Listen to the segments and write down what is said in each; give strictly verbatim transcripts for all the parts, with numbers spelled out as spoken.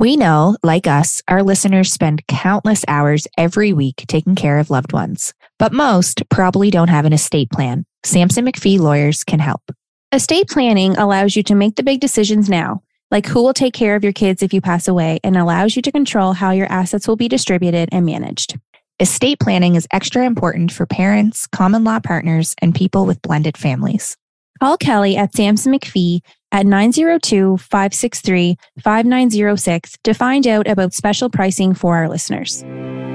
We know, like us, our listeners spend countless hours every week taking care of loved ones. But most probably don't have an estate plan. Sampson McPhee Lawyers can help. Estate planning allows you to make the big decisions now, like who will take care of your kids if you pass away, and allows you to control how your assets will be distributed and managed. Estate planning is extra important for parents, common law partners, and people with blended families. Call Kelly at Sampson McPhee at nine oh two, five six three, five nine oh six to find out about special pricing for our listeners.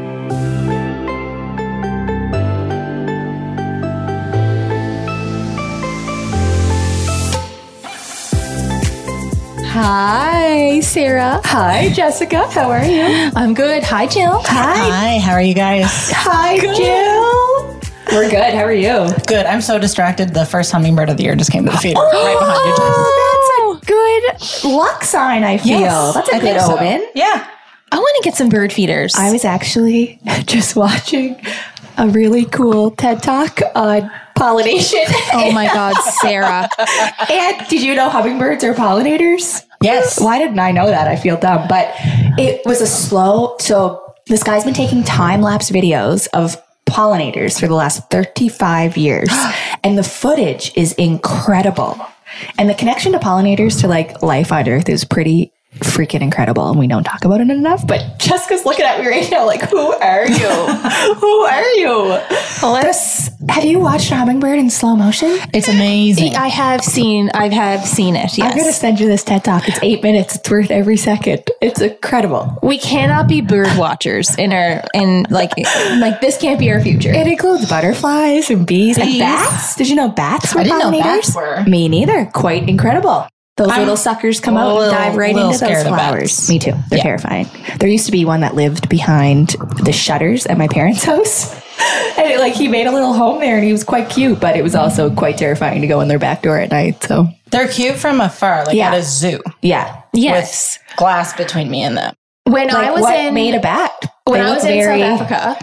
Hi, Sarah. Hi, Jessica. How are you? I'm good. Hi, Jill. Hi. Hi, how are you guys? Hi, good. Jill. We're good. How are you? Good. I'm so distracted. The first hummingbird of the year just came to the feeder right behind you. Oh, that's a good luck sign, I feel. Yes, that's a I good think so. omen. Yeah. I want to get some bird feeders. I was actually just watching a really cool TED Talk on pollination. Oh my God, Sarah. And did you know hummingbirds are pollinators? Yes. Why didn't I know that? I feel dumb. But it was a slow... So this guy's been taking time-lapse videos of pollinators for the last thirty-five years. And the footage is incredible. And the connection to pollinators to like life on Earth is pretty freaking incredible. And we don't talk about it enough. But Jessica's looking at me right now like, who are you? Who are you? Let's, have you watched a hummingbird in slow motion? It's amazing. I have seen, I have seen it. Yes. I'm going to send you this TED Talk. It's eight minutes. It's worth every second. It's incredible. We cannot be bird watchers in our, and like, like this can't be our future. It includes butterflies and bees, and Bees? bats. Did you know bats were I didn't know pollinators? bats were. Me neither. Quite incredible. Those I'm little suckers come out little- and dive right little into those scared of flowers. bats. Me too. They're Yeah. terrifying. There used to be one that lived behind the shutters at my parents' house. And it, like he made a little home there and he was quite cute, but it was also quite terrifying to go in their back door at night. So They're cute from afar, like Yeah. at a zoo. yeah. Yes. With glass between me and them. When Like I was what in, made a bat? when They I look was in very- South Africa,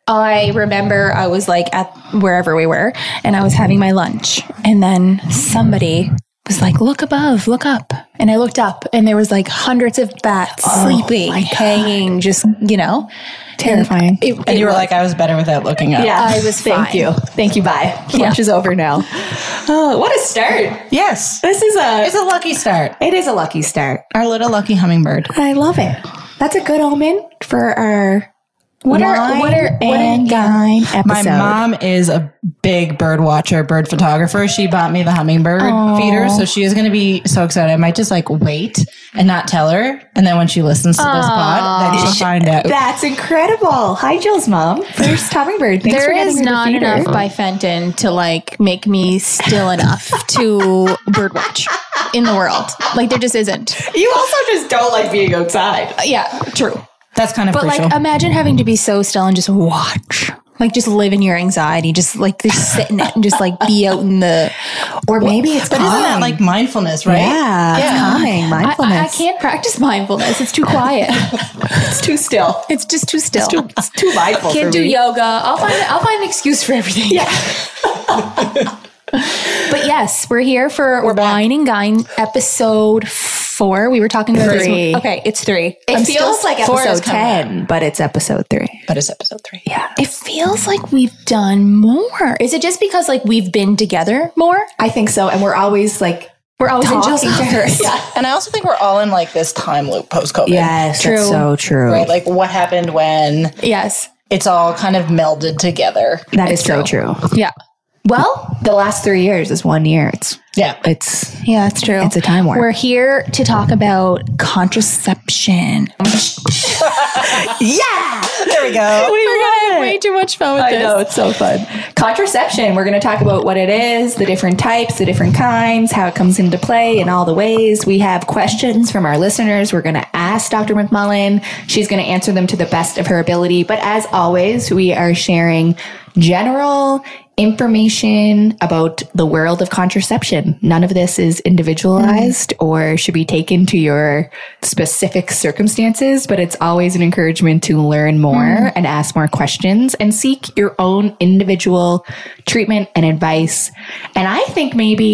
I remember I was like at wherever we were and I was having my lunch and then somebody was like, look above, look up. And I looked up and there was like hundreds of bats sleeping, hanging, just, you know. Terrifying. It, And it you were was- like, I was better without looking up. Yeah. I was Thank fine. you. Thank you. Bye. Lunch is over now. Oh, what a start. Yes. This is a, It's a lucky start. it is a lucky start. Our little lucky hummingbird. I love it. That's a good omen for our What are- wine what are- what are- and dine episode. My mom is a big bird watcher, bird photographer. She bought me the hummingbird feeder, so she is going to be so excited. I might just like wait and not tell her, and then when she listens to this pod, then she'll find out. That's incredible. Hi, Jill's mom. First hummingbird. Thanks There for getting is her the not feeder. enough by Fenton to like make me still enough to birdwatch in the world. Like there just isn't. You also just don't like being outside. Yeah, true. That's kind of But crucial. like imagine having to be so still and just watch. Like just live in your anxiety, just like just sit in it and just like be out in the. Or maybe it's but isn't that like mindfulness, right? Yeah, it's calming. I, Mindfulness. I, I can't practice mindfulness. It's too quiet. It's too still. It's just too still. It's too mindful Can't for do me. yoga. I'll find I'll find an excuse for everything. Yeah. But yes, we're here for We're back. Wine and Gine episode four. We were talking about Three. this. Okay, it's three. It I'm feels still- like four is episode coming ten, but it's episode three. But it's episode three. Yeah. It feels like we've done more. Is it just because like we've been together more? I think so. And we're always like We're always in talking Jill's to her. office. Yeah. And I also think we're all in like this time loop post COVID. Yes, True. that's so true. Right? Like what happened when Yes. it's all kind of melded together. That is so true. Yeah. Well, The last three years is one year. It's Yeah. it's yeah, that's true. It's a time warp. We're here to talk about contraception. yeah. There we go. We're having way too much fun with I this. know, it's so fun. Contraception. We're going to talk about what it is, the different types, the different kinds, how it comes into play in all the ways. We have questions from our listeners. We're going to ask Doctor McMullen. She's going to answer them to the best of her ability. But as always, we are sharing general information about the world of contraception. None of this is individualized mm. or should be taken to your specific circumstances, but it's always an encouragement to learn more mm. and ask more questions and seek your own individual treatment and advice. And I think maybe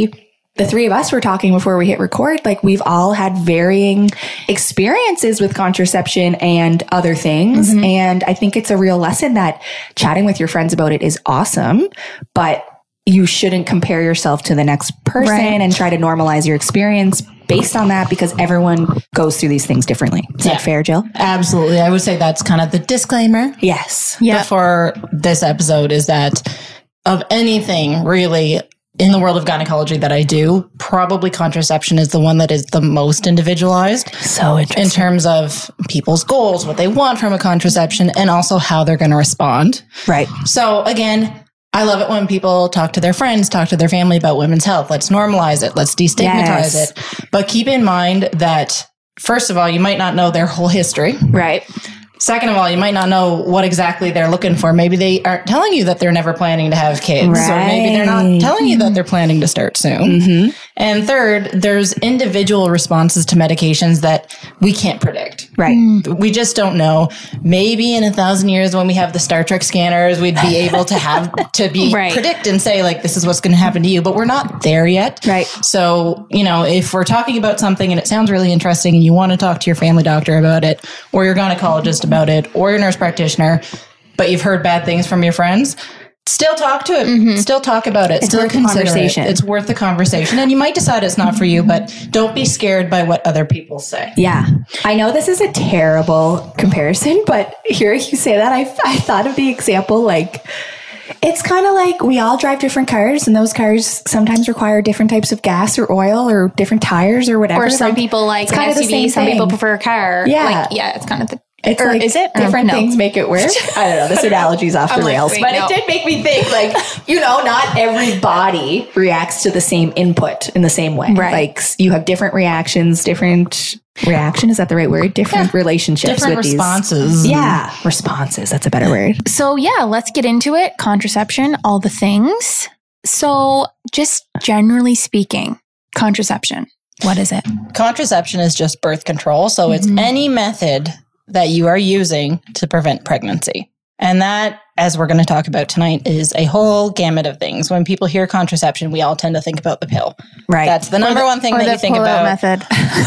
the three of us were talking before we hit record, like we've all had varying experiences with contraception and other things. Mm-hmm. And I think it's a real lesson that chatting with your friends about it is awesome, but you shouldn't compare yourself to the next person right. and try to normalize your experience based on that, because everyone goes through these things differently. Is yeah. that fair, Jill? Absolutely. I would say that's kind of the disclaimer. Yes. Yeah. For this episode is that of anything really in the world of gynecology that I do, probably contraception is the one that is the most individualized. So interesting. In terms of people's goals, what they want from a contraception, and also how they're going to respond. Right. So again, I love it when people talk to their friends, talk to their family about women's health. Let's normalize it. Let's destigmatize yes. it. But keep in mind that, first of all, you might not know their whole history. Right. Second of all, you might not know what exactly they're looking for. Maybe they aren't telling you that they're never planning to have kids. Right. Or maybe they're not telling you that they're planning to start soon. Mm-hmm. And third, there's individual responses to medications that we can't predict. Right. We just don't know. Maybe in a thousand years when we have the Star Trek scanners, we'd be able to have to be right. predict and say, like, this is what's going to happen to you. But we're not there yet. Right. So, you know, if we're talking about something and it sounds really interesting and you want to talk to your family doctor about it, or your gynecologist about it, or your nurse practitioner, but you've heard bad things from your friends, still talk to it. Mm-hmm. Still talk about it. It's still worth the conversation. It. It's worth the conversation. And you might decide it's not for you, but don't be scared by what other people say. Yeah. I know this is a terrible comparison, but hearing you say that, I, I thought of the example, like, it's kind of like we all drive different cars, and those cars sometimes require different types of gas or oil or different tires or whatever. Or some like, people like an kind S U V, some thing. people prefer a car. Yeah. Like, yeah, it's kind of the... It's or like is it different no. things make it work? I don't know. This analogy's off the like, rails, wait, but no. it did make me think, like, you know, not every body reacts to the same input in the same way. Right. Like you have different reactions, different reaction. Is that the right word? Different yeah. relationships different with responses. these. Yeah. Responses. That's a better word. So yeah, let's get into it. Contraception, all the things. So just generally speaking, contraception, what is it? Contraception is just birth control. So mm-hmm. it's any method that you are using to prevent pregnancy. And that, as we're going to talk about tonight, is a whole gamut of things. When people hear contraception, we all tend to think about the pill. Right. That's the number the, one thing that you think about. Method.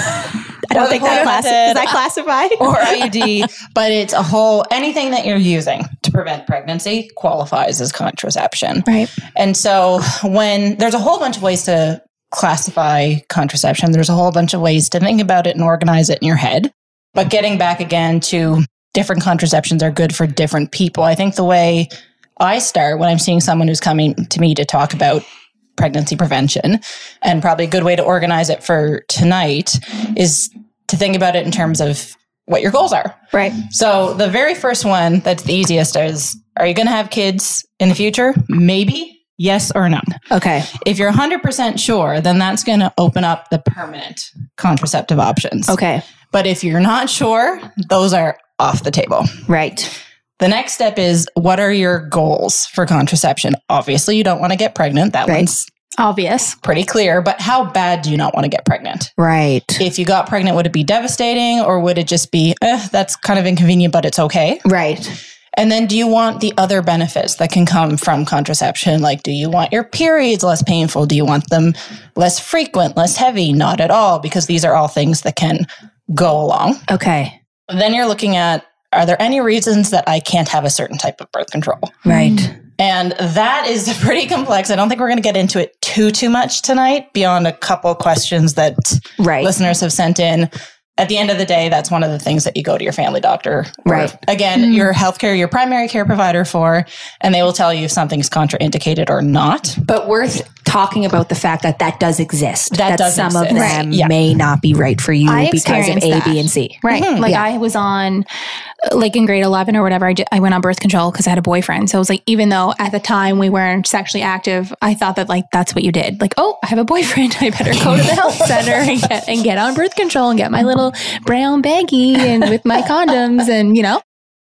I don't think that class- is that classified? Or I U D, but it's a whole, anything that you're using to prevent pregnancy qualifies as contraception. Right. And so when there's a whole bunch of ways to classify contraception, there's a whole bunch of ways to think about it and organize it in your head. But getting back again to different contraceptions are good for different people. I think the way I start when I'm seeing someone who's coming to me to talk about pregnancy prevention, and probably a good way to organize it for tonight, is to think about it in terms of what your goals are. Right. So the very first one that's the easiest is, are you going to have kids in the future? Maybe. Yes or none. Okay. If you're one hundred percent sure, then that's going to open up the permanent contraceptive options. Okay. But if you're not sure, those are off the table. Right. The next step is, what are your goals for contraception? Obviously, you don't want to get pregnant. That right. one's obvious. Pretty clear. But how bad do you not want to get pregnant? Right. If you got pregnant, would it be devastating, or would it just be, eh, that's kind of inconvenient, but it's okay? Right. And then do you want the other benefits that can come from contraception? Like, do you want your periods less painful? Do you want them less frequent, less heavy? Not at all, because these are all things that can go along. Okay. Then you're looking at, are there any reasons that I can't have a certain type of birth control? Right. And that is pretty complex. I don't think we're going to get into it too, too much tonight beyond a couple questions that right. listeners have sent in. At the end of the day, that's one of the things that you go to your family doctor, or, right? again, mm. your healthcare, your primary care provider for, and they will tell you if something's contraindicated or not. But worth talking about the fact that that does exist. That, that does some exist. of them right. yeah. may not be right for you I because of A, that. B, and C. Right. Mm-hmm. Like yeah. I was on, like in grade eleven or whatever, I, did, I went on birth control because I had a boyfriend. So it was like, even though at the time we weren't sexually active, I thought that like, that's what you did. Like, oh, I have a boyfriend. I better go to the health center and get, and get on birth control and get my little brown baggie and with my condoms and, you know.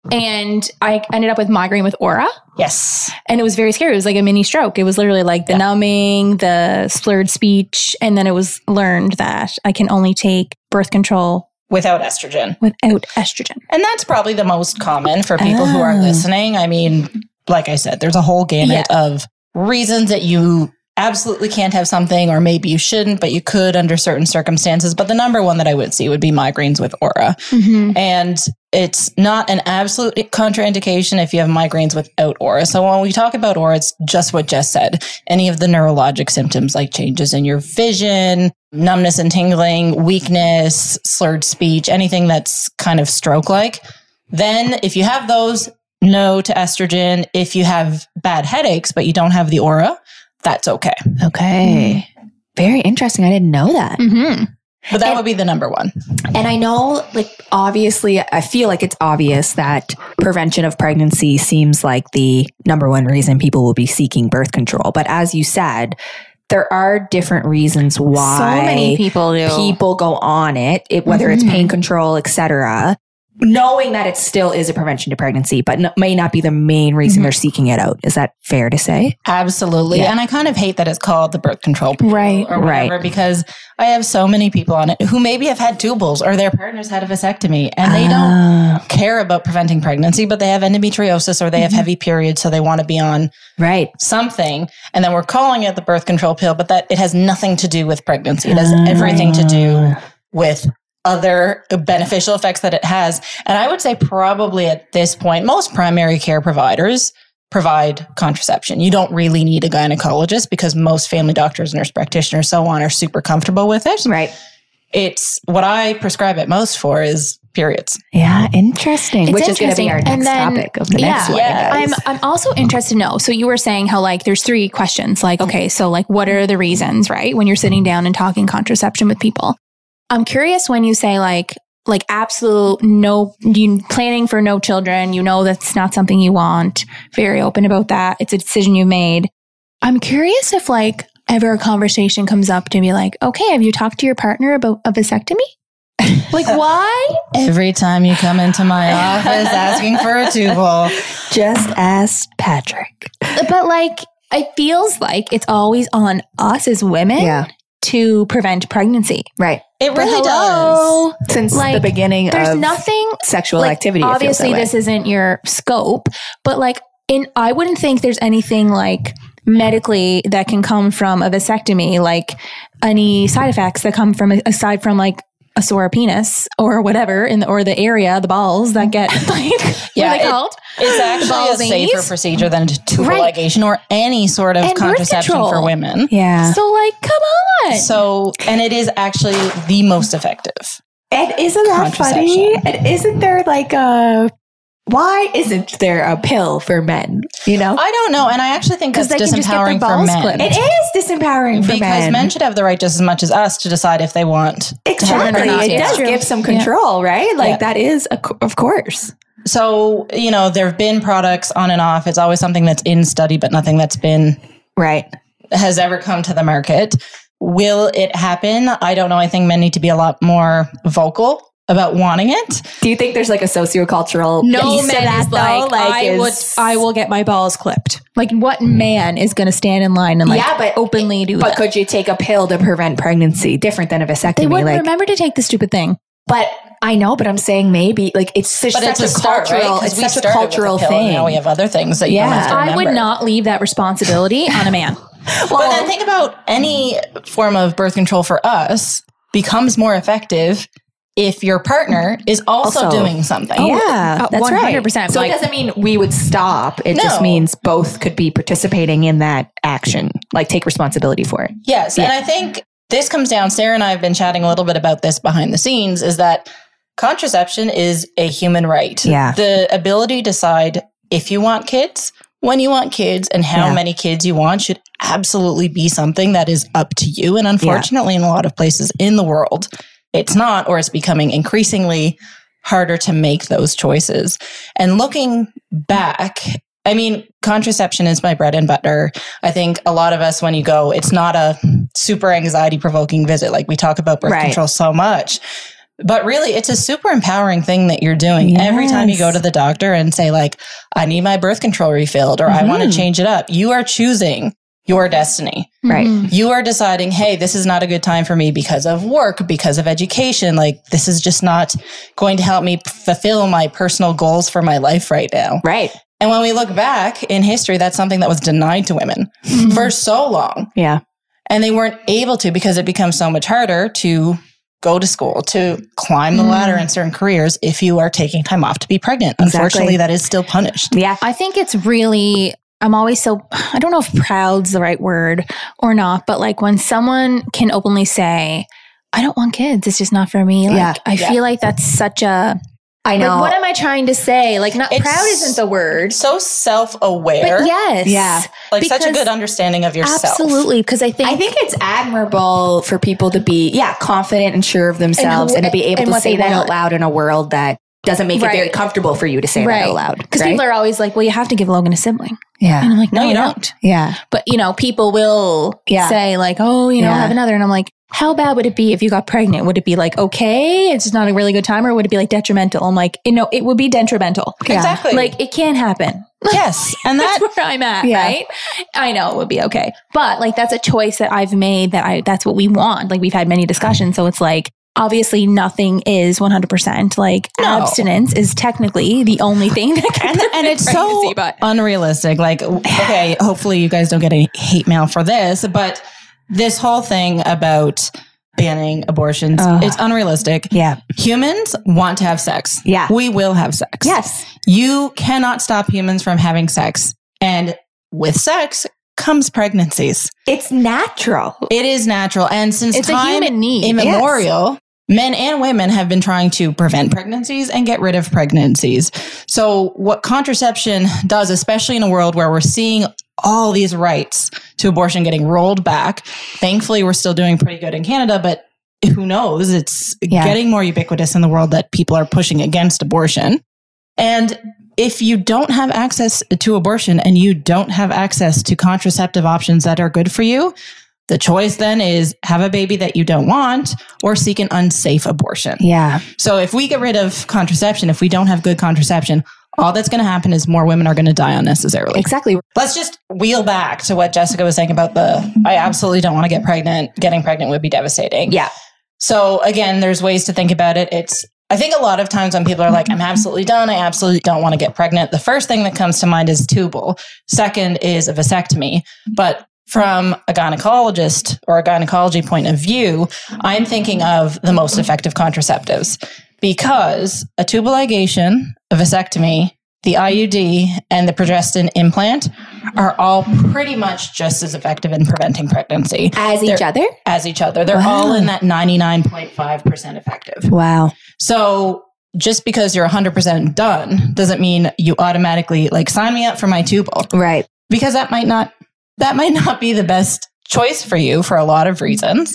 And I ended up with migraine with aura. Yes. And it was very scary. It was like a mini stroke. It was literally like the yeah. numbing, the slurred speech. And then it was learned that I can only take birth control without estrogen. Without estrogen. And that's probably the most common for people oh. who are listening. I mean, like I said, there's a whole gamut yeah. of reasons that you absolutely can't have something, or maybe you shouldn't, but you could under certain circumstances. But the number one that I would see would be migraines with aura. Mm-hmm. And it's not an absolute contraindication if you have migraines without aura. So when we talk about aura, it's just what Jess said. Any of the neurologic symptoms like changes in your vision, numbness and tingling, weakness, slurred speech, anything that's kind of stroke-like. Then if you have those, no to estrogen. If you have bad headaches, but you don't have the aura, that's okay. Okay. Mm. Very interesting. I didn't know that. Mm-hmm. But that and, would be the number one. And I know, like, obviously, I feel like it's obvious that prevention of pregnancy seems like the number one reason people will be seeking birth control. But as you said, there are different reasons why so many people do. people go on it, it whether mm-hmm. it's pain control, et cetera, knowing that it still is a prevention to pregnancy, but n- may not be the main reason mm-hmm. they're seeking it out. Is that fair to say? Absolutely. Yeah. And I kind of hate that it's called the birth control pill right. or whatever, right. because I have so many people on it who maybe have had tubals or their partners had a vasectomy and they uh, don't care about preventing pregnancy, but they have endometriosis or they mm-hmm. have heavy periods, so they want to be on right. something. And then we're calling it the birth control pill, but that it has nothing to do with pregnancy. It has uh, everything to do with other beneficial effects that it has. And I would say probably at this point, most primary care providers provide contraception. You don't really need a gynecologist because most family doctors, nurse practitioners, so on are super comfortable with it. Right. It's what I prescribe it most for is periods. Yeah, interesting. It's Which interesting. is going to be our next then, topic of the yeah, next one. Yeah. I'm I'm also interested to know. So you were saying how like there's three questions. Like, okay, so like what are the reasons, right? When you're sitting down and talking contraception with people. I'm curious when you say like, like absolute no, you planning for no children, you know, that's not something you want, very open about that. It's a decision you made. I'm curious if like ever a conversation comes up to be like, okay, have you talked to your partner about a vasectomy? Like why? Every time you come into my office asking for a tubal, just ask Patrick. But like, it feels like it's always on us as women. Yeah. To prevent pregnancy. Right. It really hello, does. Since like, the beginning there's of nothing sexual like, activity. Obviously, this isn't your scope, but like, in I wouldn't think there's anything like medically that can come from a vasectomy, like any side effects that come from aside from like a sore penis or whatever in the, or the area, the balls that get like, yeah, what are they it, called? It's actually a safer knees? procedure than tubal Right. ligation or any sort of And contraception for women. Yeah. So like, come on. So, and it is actually the most effective. And isn't that funny? And isn't there like a, why isn't there a pill for men? You know? I don't know. And I actually think that's they can just get their disempowering for balls men. clipped. It is disempowering for because men. men should have the right just as much as us to decide if they want Exactly. children or not. It does True. give some control, right? Like Yeah. that is, a, co- of course. So, you know, there have been products on and off. It's always something that's in study, but nothing that's been Right. has ever come to the market. Will it happen? I don't know. I think men need to be a lot more vocal about wanting it. Do you think there's like a sociocultural No piece to man that is though? like, Like, I is- would, I will get my balls clipped. Like, what man is going to stand in line and like Yeah, but- openly do But that? could you take a pill to prevent pregnancy? Different than a vasectomy. They wouldn't like, remember to take the stupid thing. But I know, but I'm saying maybe like it's such, But such it's a, a start, cultural, right? 'Cause it's we such a started with the cultural pill, and thing. now we have other things that you Yeah. don't have to I would remember. not leave that responsibility on a man. But then think about any form of birth control for us becomes more effective if your partner is also, Also- doing something. Oh, yeah, uh, that's one hundred percent. right. So Like- it doesn't mean we would stop. It No. just means both could be participating in that action, like take responsibility for it. Yes. Yeah. And I think this comes down, Sarah and I have been chatting a little bit about this behind the scenes, is that contraception is a human right. Yeah. The ability to decide if you want kids, when you want kids, and how Yeah. many kids you want should absolutely be something that is up to you. And unfortunately, in a lot of places in the world, it's not, or it's becoming increasingly harder to make those choices. And looking back, I mean, contraception is my bread and butter. I think a lot of us, when you go, it's not a super anxiety provoking visit. Like we talk about birth Right. control so much, but really it's a super empowering thing that you're doing. Yes. Every time you go to the doctor and say like, I need my birth control refilled, or I want to Mhm. change it up, you are choosing your destiny. Right. Mhm. You are deciding, hey, this is not a good time for me because of work, because of education. Like, this is just not going to help me fulfill my personal goals for my life right now. Right. And when we look back in history, that's something that was denied to women mm-hmm. for so long. Yeah. And they weren't able to because it becomes so much harder to go to school, to climb the mm. ladder in certain careers if you are taking time off to be pregnant. Exactly. Unfortunately, that is still punished. Yeah. I think it's really, I'm always so, I don't know if proud's the right word or not, but like when someone can openly say, I don't want kids, it's just not for me. Like, yeah. I yeah. feel like that's such a, I know. Like, what am I trying to say? Like, not it's proud isn't the word. So self-aware. But yes. Yeah. Like such a good understanding of yourself. Absolutely. Because I think I think it's admirable for people to be, yeah, confident and sure of themselves and, who, and to be able to say that out loud in a world that doesn't make right. it very comfortable for you to say right. that out loud. Because right? people are always like, well, you have to give Logan a sibling. Yeah. And I'm like, no, no you don't. don't. Yeah. But, you know, people will yeah. say like, oh, you know, yeah. have another. And I'm like, how bad would it be if you got pregnant? Would it be like, okay, it's just not a really good time? Or would it be like detrimental? I'm like, you know, it would be detrimental. Yeah. Exactly. Like it can't happen. Yes. And that, that's where I'm at, yeah. right? I know it would be okay. But like, that's a choice that I've made that I, that's what we want. Like we've had many discussions. So it's like, obviously nothing is one hundred percent. Like no. abstinence is technically the only thing that can and, and it's pregnancy, so but. unrealistic. Like, okay, hopefully you guys don't get any hate mail for this, but this whole thing about banning abortions, uh, it's unrealistic. Yeah. Humans want to have sex. Yeah. We will have sex. Yes. You cannot stop humans from having sex. And with sex comes pregnancies. It's natural. It is natural. And since it's time a human need. immemorial, yes. men and women have been trying to prevent pregnancies and get rid of pregnancies. So what contraception does, especially in a world where we're seeing all these rights to abortion getting rolled back, thankfully we're still doing pretty good in Canada, but who knows? It's yeah. getting more ubiquitous in the world that people are pushing against abortion. And if you don't have access to abortion and you don't have access to contraceptive options that are good for you, the choice then is have a baby that you don't want or seek an unsafe abortion. Yeah. So if we get rid of contraception, if we don't have good contraception, all that's going to happen is more women are going to die unnecessarily. Exactly. Let's just wheel back to what Jessica was saying about the, I absolutely don't want to get pregnant. Getting pregnant would be devastating. Yeah. So again, there's ways to think about it. It's, I think a lot of times when people are like, I'm absolutely done, I absolutely don't want to get pregnant, the first thing that comes to mind is tubal. Second is a vasectomy. But from a gynecologist or a gynecology point of view, I'm thinking of the most effective contraceptives because a tubal ligation, a vasectomy, the I U D, and the progestin implant are all pretty much just as effective in preventing pregnancy. As They're, each other? As each other. They're wow. all in that ninety-nine point five percent effective. Wow. So just because you're one hundred percent done doesn't mean you automatically like sign me up for my tubal. Right. Because that might not that might not be the best choice for you for a lot of reasons.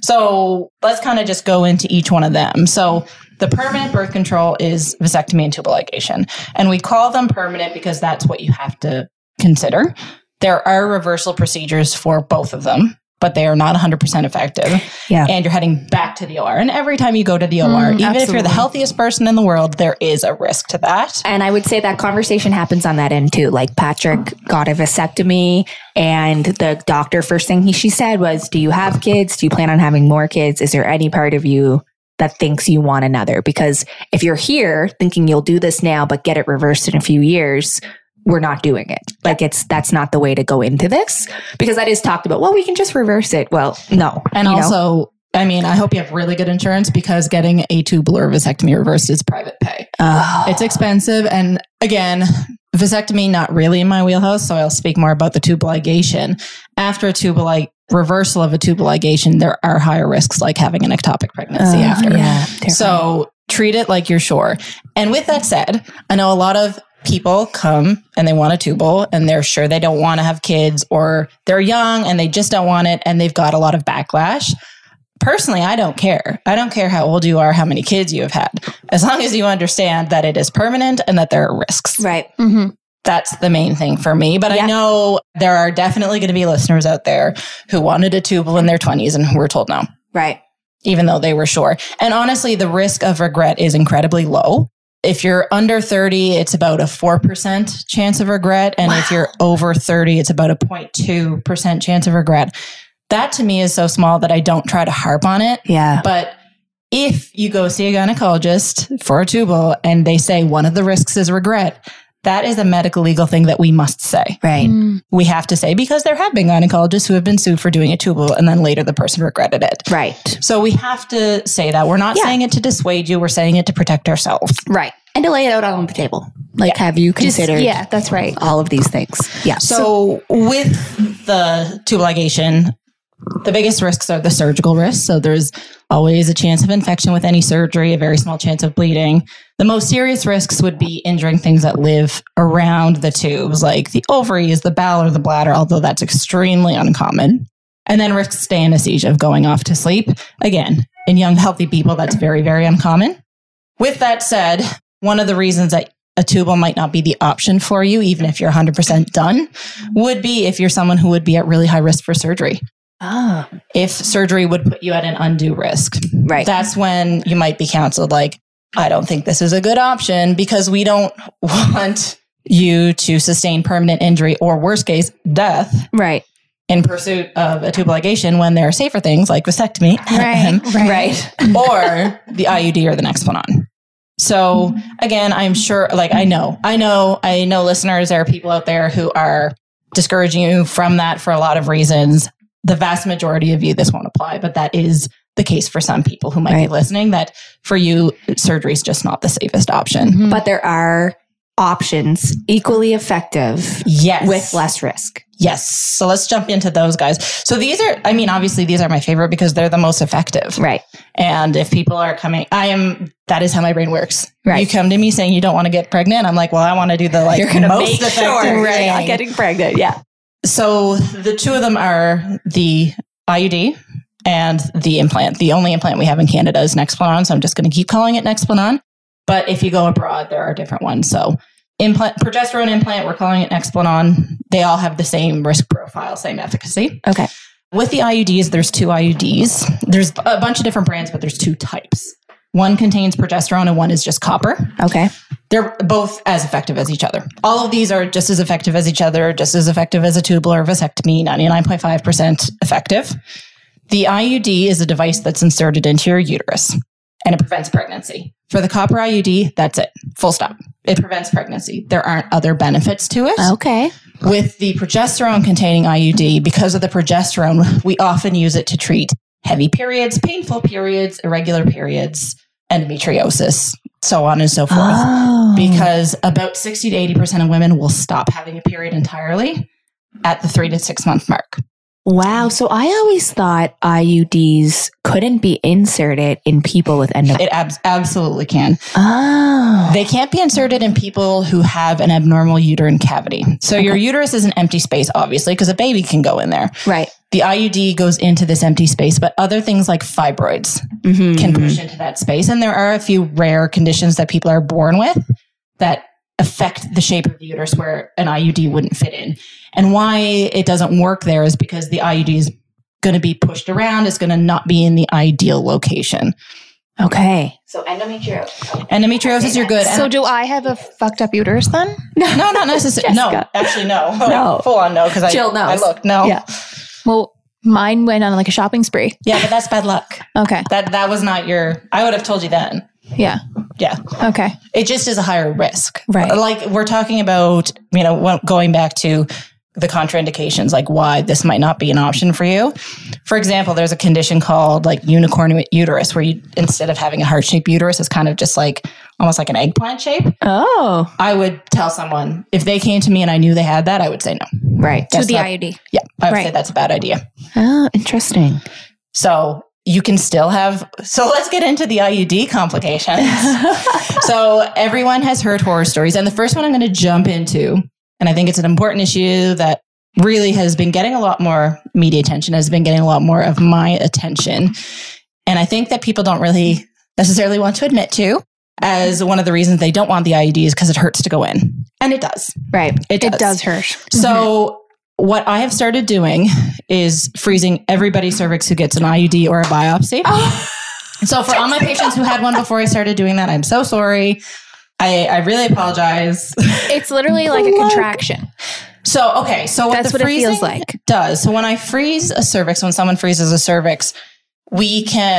So let's kind of just go into each one of them. So the permanent birth control is vasectomy and tubal ligation. And we call them permanent because that's what you have to consider. There are reversal procedures for both of them, but they are not one hundred percent effective. Yeah. And you're heading back to the O R. And every time you go to the O R, mm, even absolutely. If you're the healthiest person in the world, there is a risk to that. And I would say that conversation happens on that end too. Like Patrick got a vasectomy and the doctor, first thing he, she said was, do you have kids? Do you plan on having more kids? Is there any part of you that thinks you want another? Because if you're here thinking you'll do this now, but get it reversed in a few years, we're not doing it. Like it's, that's not the way to go into this because that is talked about. Well, we can just reverse it. Well, no. And also, know? I mean, I hope you have really good insurance because getting a tubal or vasectomy reversed is private pay. Oh. It's expensive. And again, vasectomy, not really in my wheelhouse. So I'll speak more about the tubal ligation. After a tubal like reversal of a tubal ligation, there are higher risks like having an ectopic pregnancy uh, after. Yeah, so treat it like you're sure. And with that said, I know a lot of people come and they want a tubal and they're sure they don't want to have kids or they're young and they just don't want it and they've got a lot of backlash. Personally, I don't care. I don't care how old you are, how many kids you have had, as long as you understand that it is permanent and that there are risks. Right. Mm-hmm. That's the main thing for me. But yeah. I know there are definitely going to be listeners out there who wanted a tubal in their twenties and who were told no. Right. Even though they were sure. And honestly, the risk of regret is incredibly low. If you're under thirty, it's about a four percent chance of regret. And wow. if you're over thirty, it's about a zero point two percent chance of regret. That to me is so small that I don't try to harp on it. Yeah. But if you go see a gynecologist for a tubal and they say one of the risks is regret, that is a medical legal thing that we must say. Right. Mm. We have to say because there have been gynecologists who have been sued for doing a tubal and then later the person regretted it. Right. So we have to say that. We're not Yeah. saying it to dissuade you. We're saying it to protect ourselves. Right. And to lay it out on the table. Like, have you Just- considered yeah, that's right. all of these things? Yeah. So with the tubal ligation, the biggest risks are the surgical risks. So there's always a chance of infection with any surgery, a very small chance of bleeding. The most serious risks would be injuring things that live around the tubes, like the ovaries, the bowel, or the bladder, although that's extremely uncommon. And then risks to anesthesia of going off to sleep. Again, in young, healthy people, that's very, very uncommon. With that said, one of the reasons that a tubal might not be the option for you, even if you're one hundred percent done, would be if you're someone who would be at really high risk for surgery. Ah. If surgery would put you at an undue risk. Right. That's when you might be counseled, like, I don't think this is a good option because we don't want you to sustain permanent injury or, worst case, death Right. in pursuit of a tubal ligation when there are safer things like vasectomy Right. Right. or the I U D or the Nexplanon. So again, I'm sure, like, I know, I know, I know listeners, there are people out there who are discouraging you from that for a lot of reasons. The vast majority of you, this won't apply, but that is the case for some people who might Right. be listening, that for you, surgery is just not the safest option. But there are options equally effective Yes. with less risk. Yes. So let's jump into those guys. So these are, I mean, obviously these are my favorite because they're the most effective. Right. And if people are coming, I am, that is how my brain works. Right. You come to me saying you don't want to get pregnant. I'm like, well, I want to do the like You're going to most make effective sure you're thing. not getting pregnant. Yeah. So the two of them are the I U D and the implant. The only implant we have in Canada is Nexplanon. So I'm just going to keep calling it Nexplanon. But if you go abroad, there are different ones. So implant, progesterone implant, we're calling it Nexplanon. They all have the same risk profile, same efficacy. Okay. With the I U Ds, there's two I U Ds. There's a bunch of different brands, but there's two types. One contains progesterone and one is just copper. Okay. They're both as effective as each other. All of these are just as effective as each other, just as effective as a tubal or vasectomy, ninety-nine point five percent effective. The I U D is a device that's inserted into your uterus and it prevents pregnancy. For the copper I U D, that's it. Full stop. It prevents pregnancy. There aren't other benefits to it. Okay. With the progesterone containing I U D, because of the progesterone, we often use it to treat heavy periods, painful periods, irregular periods, endometriosis, so on and so forth. Oh. Because about sixty to eighty percent of women will stop having a period entirely at the three to six month mark. Wow. So I always thought I U Ds couldn't be inserted in people with endometriosis. It ab- absolutely can. Oh. They can't be inserted in people who have an abnormal uterine cavity. So your uterus is an empty space, obviously, because a baby can go in there. Right. The I U D goes into this empty space, but other things like fibroids Mm-hmm. can push into that space. And there are a few rare conditions that people are born with that affect the shape of the uterus where an I U D wouldn't fit in. And why it doesn't work there is because the I U D is going to be pushed around. It's going to not be in the ideal location. Okay. So endometriosis. Endometriosis, you're good. So do I have a fucked up uterus then? no, not necessarily. No, Jessica. actually, no. No. Full on no, because I, Jill knows. I looked. No. Yeah. Well, mine went on like a shopping spree. Yeah, but that's bad luck. Okay. That that was not your, I would have told you then. Yeah. Yeah. Okay. It just is a higher risk. Right. Like we're talking about, you know, when- going back to the contraindications, like why this might not be an option for you. For example, there's a condition called like unicorn uterus, where you, instead of having a heart-shaped uterus, it's kind of just like almost like an eggplant shape. Oh. I would tell someone if they came to me and I knew they had that, I would say no. Right. To That's the not- I U D. Yeah, I would Right. say that's a bad idea. Oh, interesting. So you can still have, so let's get into the I U D complications. So everyone has heard horror stories. And the first one I'm going to jump into, and I think it's an important issue that really has been getting a lot more media attention, has been getting a lot more of my attention. And I think that people don't really necessarily want to admit to as one of the reasons they don't want the I U D is because it hurts to go in. And it does. Right. It does. It does hurt. So what I have started doing is freezing everybody's cervix who gets an I U D or a biopsy. Oh. So for all my patients who had one before I started doing that, I'm so sorry. I, I really apologize. It's literally like a contraction. So, okay. So what That's the what it feels freezing like. does. So when I freeze a cervix, when someone freezes a cervix, we can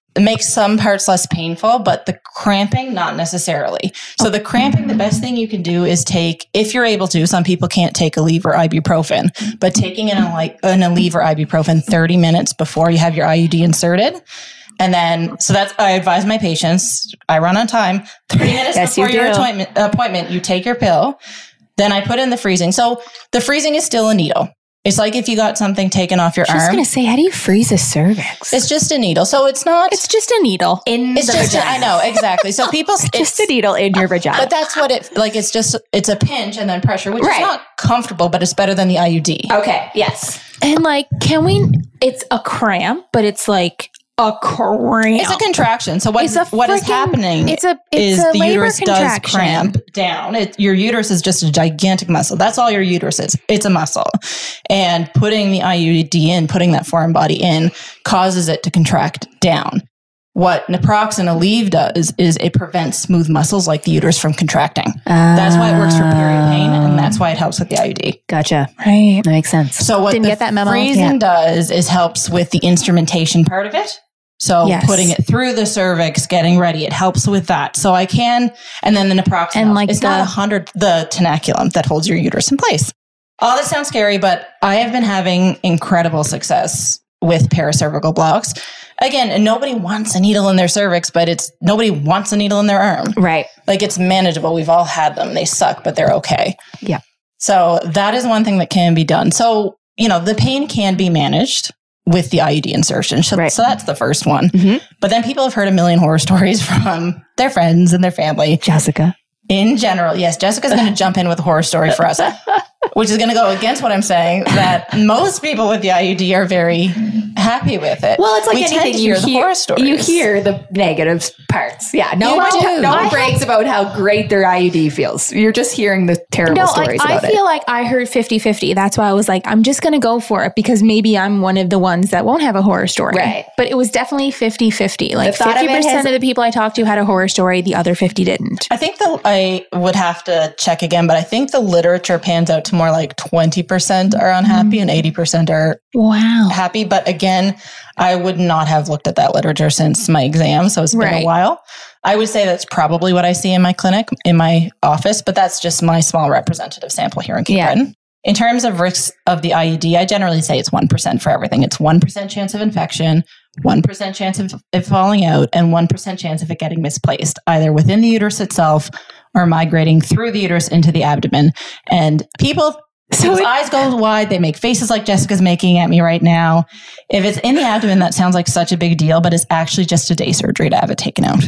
It makes some parts less painful, but the cramping, not necessarily. So the cramping, the best thing you can do is take, if you're able to, some people can't take Aleve or ibuprofen, but taking an, like, an Aleve or ibuprofen thirty minutes before you have your I U D inserted. And then, so that's, I advise my patients, I run on time, thirty minutes Yes, before you your do. appointment, appointment, you take your pill. Then I put in the freezing. So the freezing is still a needle. It's like if you got something taken off your I was arm. going to say, how do you freeze a cervix? It's just a needle. So it's not. It's just a needle. In It's the just, vagina. I know, exactly. So people, Just a needle in your vagina. but that's what it, like, it's just, it's a pinch and then pressure, which Right. is not comfortable, but it's better than the I U D. Okay. Yes. And like, can we, it's a cramp, but it's like a cramp. It's a contraction. So what, It's a what is freaking- happening It's a, it's is a the labor uterus does contraction. cramp down. It, your uterus is just a gigantic muscle. That's all your uterus is. It's a muscle. And putting the I U D in, putting that foreign body in, causes it to contract down. What naproxen Aleve does is it prevents smooth muscles like the uterus from contracting. That's why it works for period pain, and that's why it helps with the I U D. Gotcha. Right. That makes sense. So what Didn't the get that memo. freezing Yeah. does is helps with the instrumentation part of it. So Yes. putting it through the cervix, getting ready, it helps with that. So I can, and then the naproxen, And helps. like it's the- not a hundred, the tenaculum that holds your uterus in place. All this sounds scary, but I have been having incredible success with paracervical blocks. Again, and nobody wants a needle in their cervix, but it's nobody wants a needle in their arm. Right. Like it's manageable. We've all had them. They suck, but they're okay. Yeah. So that is one thing that can be done. So, you know, the pain can be managed with the I U D insertion. So, Right. so that's the first one. Mhm. But then people have heard a million horror stories from their friends and their family. Jessica. In general, yes, Jessica's going to jump in with a horror story for us, which is going to go against what I'm saying, that most people with the I U D are very happy with it. Well, it's like we anything tend to you hear the hear. horror stories. You hear the negative parts. Yeah. No You one, do. no one I brags about how great their I U D feels. You're just hearing the terrible No, like, stories I about feel it. like I heard fifty-fifty. That's why I was like, I'm just going to go for it because maybe I'm one of the ones that won't have a horror story. Right. But it was definitely fifty-fifty. Like The thought of it fifty percent has- of the people I talked to had a horror story. The other fifty didn't. I think that I would have to check again, but I think the literature pans out to more like twenty percent are unhappy and eighty percent are Wow. happy. But again, I would not have looked at that literature since my exam. So it's been Right. a while. I would say that's probably what I see in my clinic, in my office, but that's just my small representative sample here in Cape Yeah. Breton. In terms of risks of the I U D, I generally say it's one percent for everything. It's one percent chance of infection, one percent chance of it falling out, and one percent chance of it getting misplaced, either within the uterus itself or migrating through the uterus into the abdomen. And people, so it- eyes go wide. They make faces like Jessica's making at me right now. If it's in the abdomen, that sounds like such a big deal, but it's actually just a day surgery to have it taken out.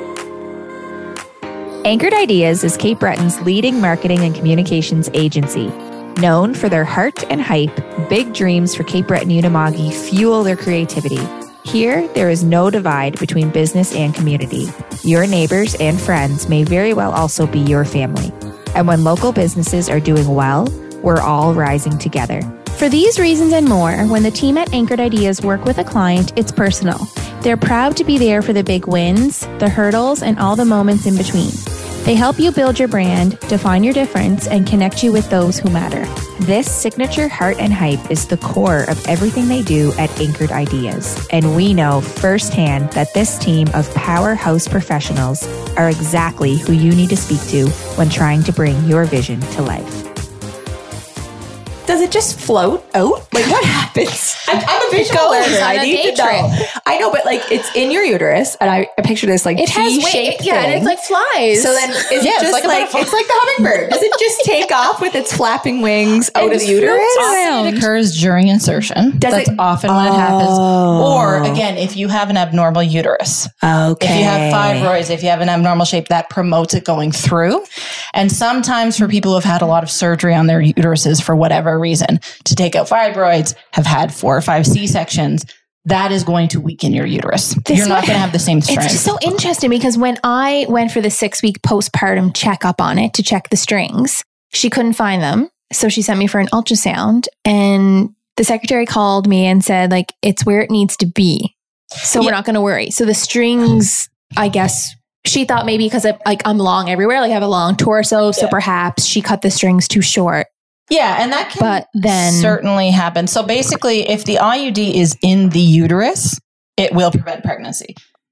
Anchored Ideas is Cape Breton's leading marketing and communications agency. Known for their heart and hype, big dreams for Cape Breton Unimoggy fuel their creativity. Here, there is no divide between business and community. Your neighbors and friends may very well also be your family. And when local businesses are doing well, we're all rising together. For these reasons and more, when the team at Anchored Ideas work with a client, it's personal. They're proud to be there for the big wins, the hurdles, and all the moments in between. They help you build your brand, define your difference, and connect you with those who matter. This signature heart and hype is the core of everything they do at Anchored Ideas. And we know firsthand that this team of powerhouse professionals are exactly who you need to speak to when trying to bring your vision to life. Does it just float out? Like what happens? I'm, I'm a visual goes learner. on I a need day to know. I know, but like it's in your uterus, and I, I picture this like It has T-shaped weight, yeah, and thing. it's like flies. So then, is Yeah, it it's just like like, a butterfly. it's like the hummingbird? Does it just take off with its flapping wings out of the just uterus? floats around. It occurs during insertion. Does That's it- often when it happens. Oh. Or again, if you have an abnormal uterus. Okay. If you have fibroids, if you have an abnormal shape, that promotes it going through. And sometimes for people who have had a lot of surgery on their uteruses for whatever reason, to take out fibroids, have had four or five C-sections, that is going to weaken your uterus. This You're not way- going to have the same strength. It's just so interesting because when I went for the six week postpartum checkup on it to check the strings, she couldn't find them. So she sent me for an ultrasound, and the secretary called me and said, like, it's where it needs to be. So we're Yeah. not going to worry. So the strings, I guess she thought maybe because like I'm long everywhere, like I have a long torso. So Yeah. perhaps she cut the strings too short. Yeah, and that can But then- certainly happen. So basically, if the I U D is in the uterus, it will prevent pregnancy.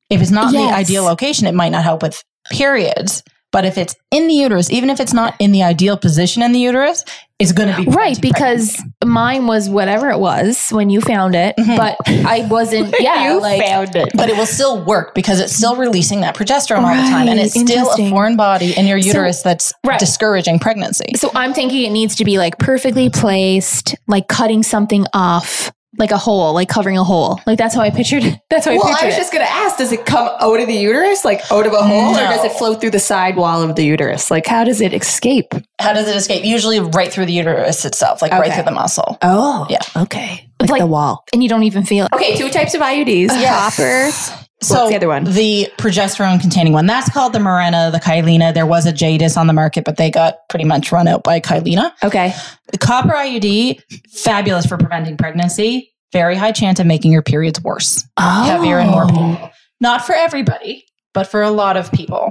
If it's not Yes. the ideal location, it might not help with periods. But if it's in the uterus, even if it's not in the ideal position in the uterus, it's going to be Right, preventing because pregnancy. mine was whatever it was when you found it, but I wasn't. Yeah, You like found it. But it will still work because it's still releasing that progesterone all the time, and Right, it's still a interesting. foreign body in your uterus that's right. discouraging pregnancy. so. I'm thinking it needs to be like perfectly placed, like cutting something off, like a hole, like covering a hole. Like that's how I pictured. That's how I Well, pictured I was it. just going to ask, does it come out of the uterus, like out of a hole, No. or does it float through the side wall of the uterus? Like, how does it escape? How does it escape? Usually right through the uterus itself, like right Okay. through the muscle. Oh, Yeah. Okay. Like, Like- the wall. and you don't even feel it. Okay, two types of I U Ds. Copper. So What's the other one? The progesterone containing one. That's called the Mirena, the Kylena. There was a Jadis on the market, but they got pretty much run out by Kylena. Okay. The copper I U D, fabulous for preventing pregnancy. Very high chance of making your periods worse. Oh. Heavier and more painful. Not for everybody, but for a lot of people.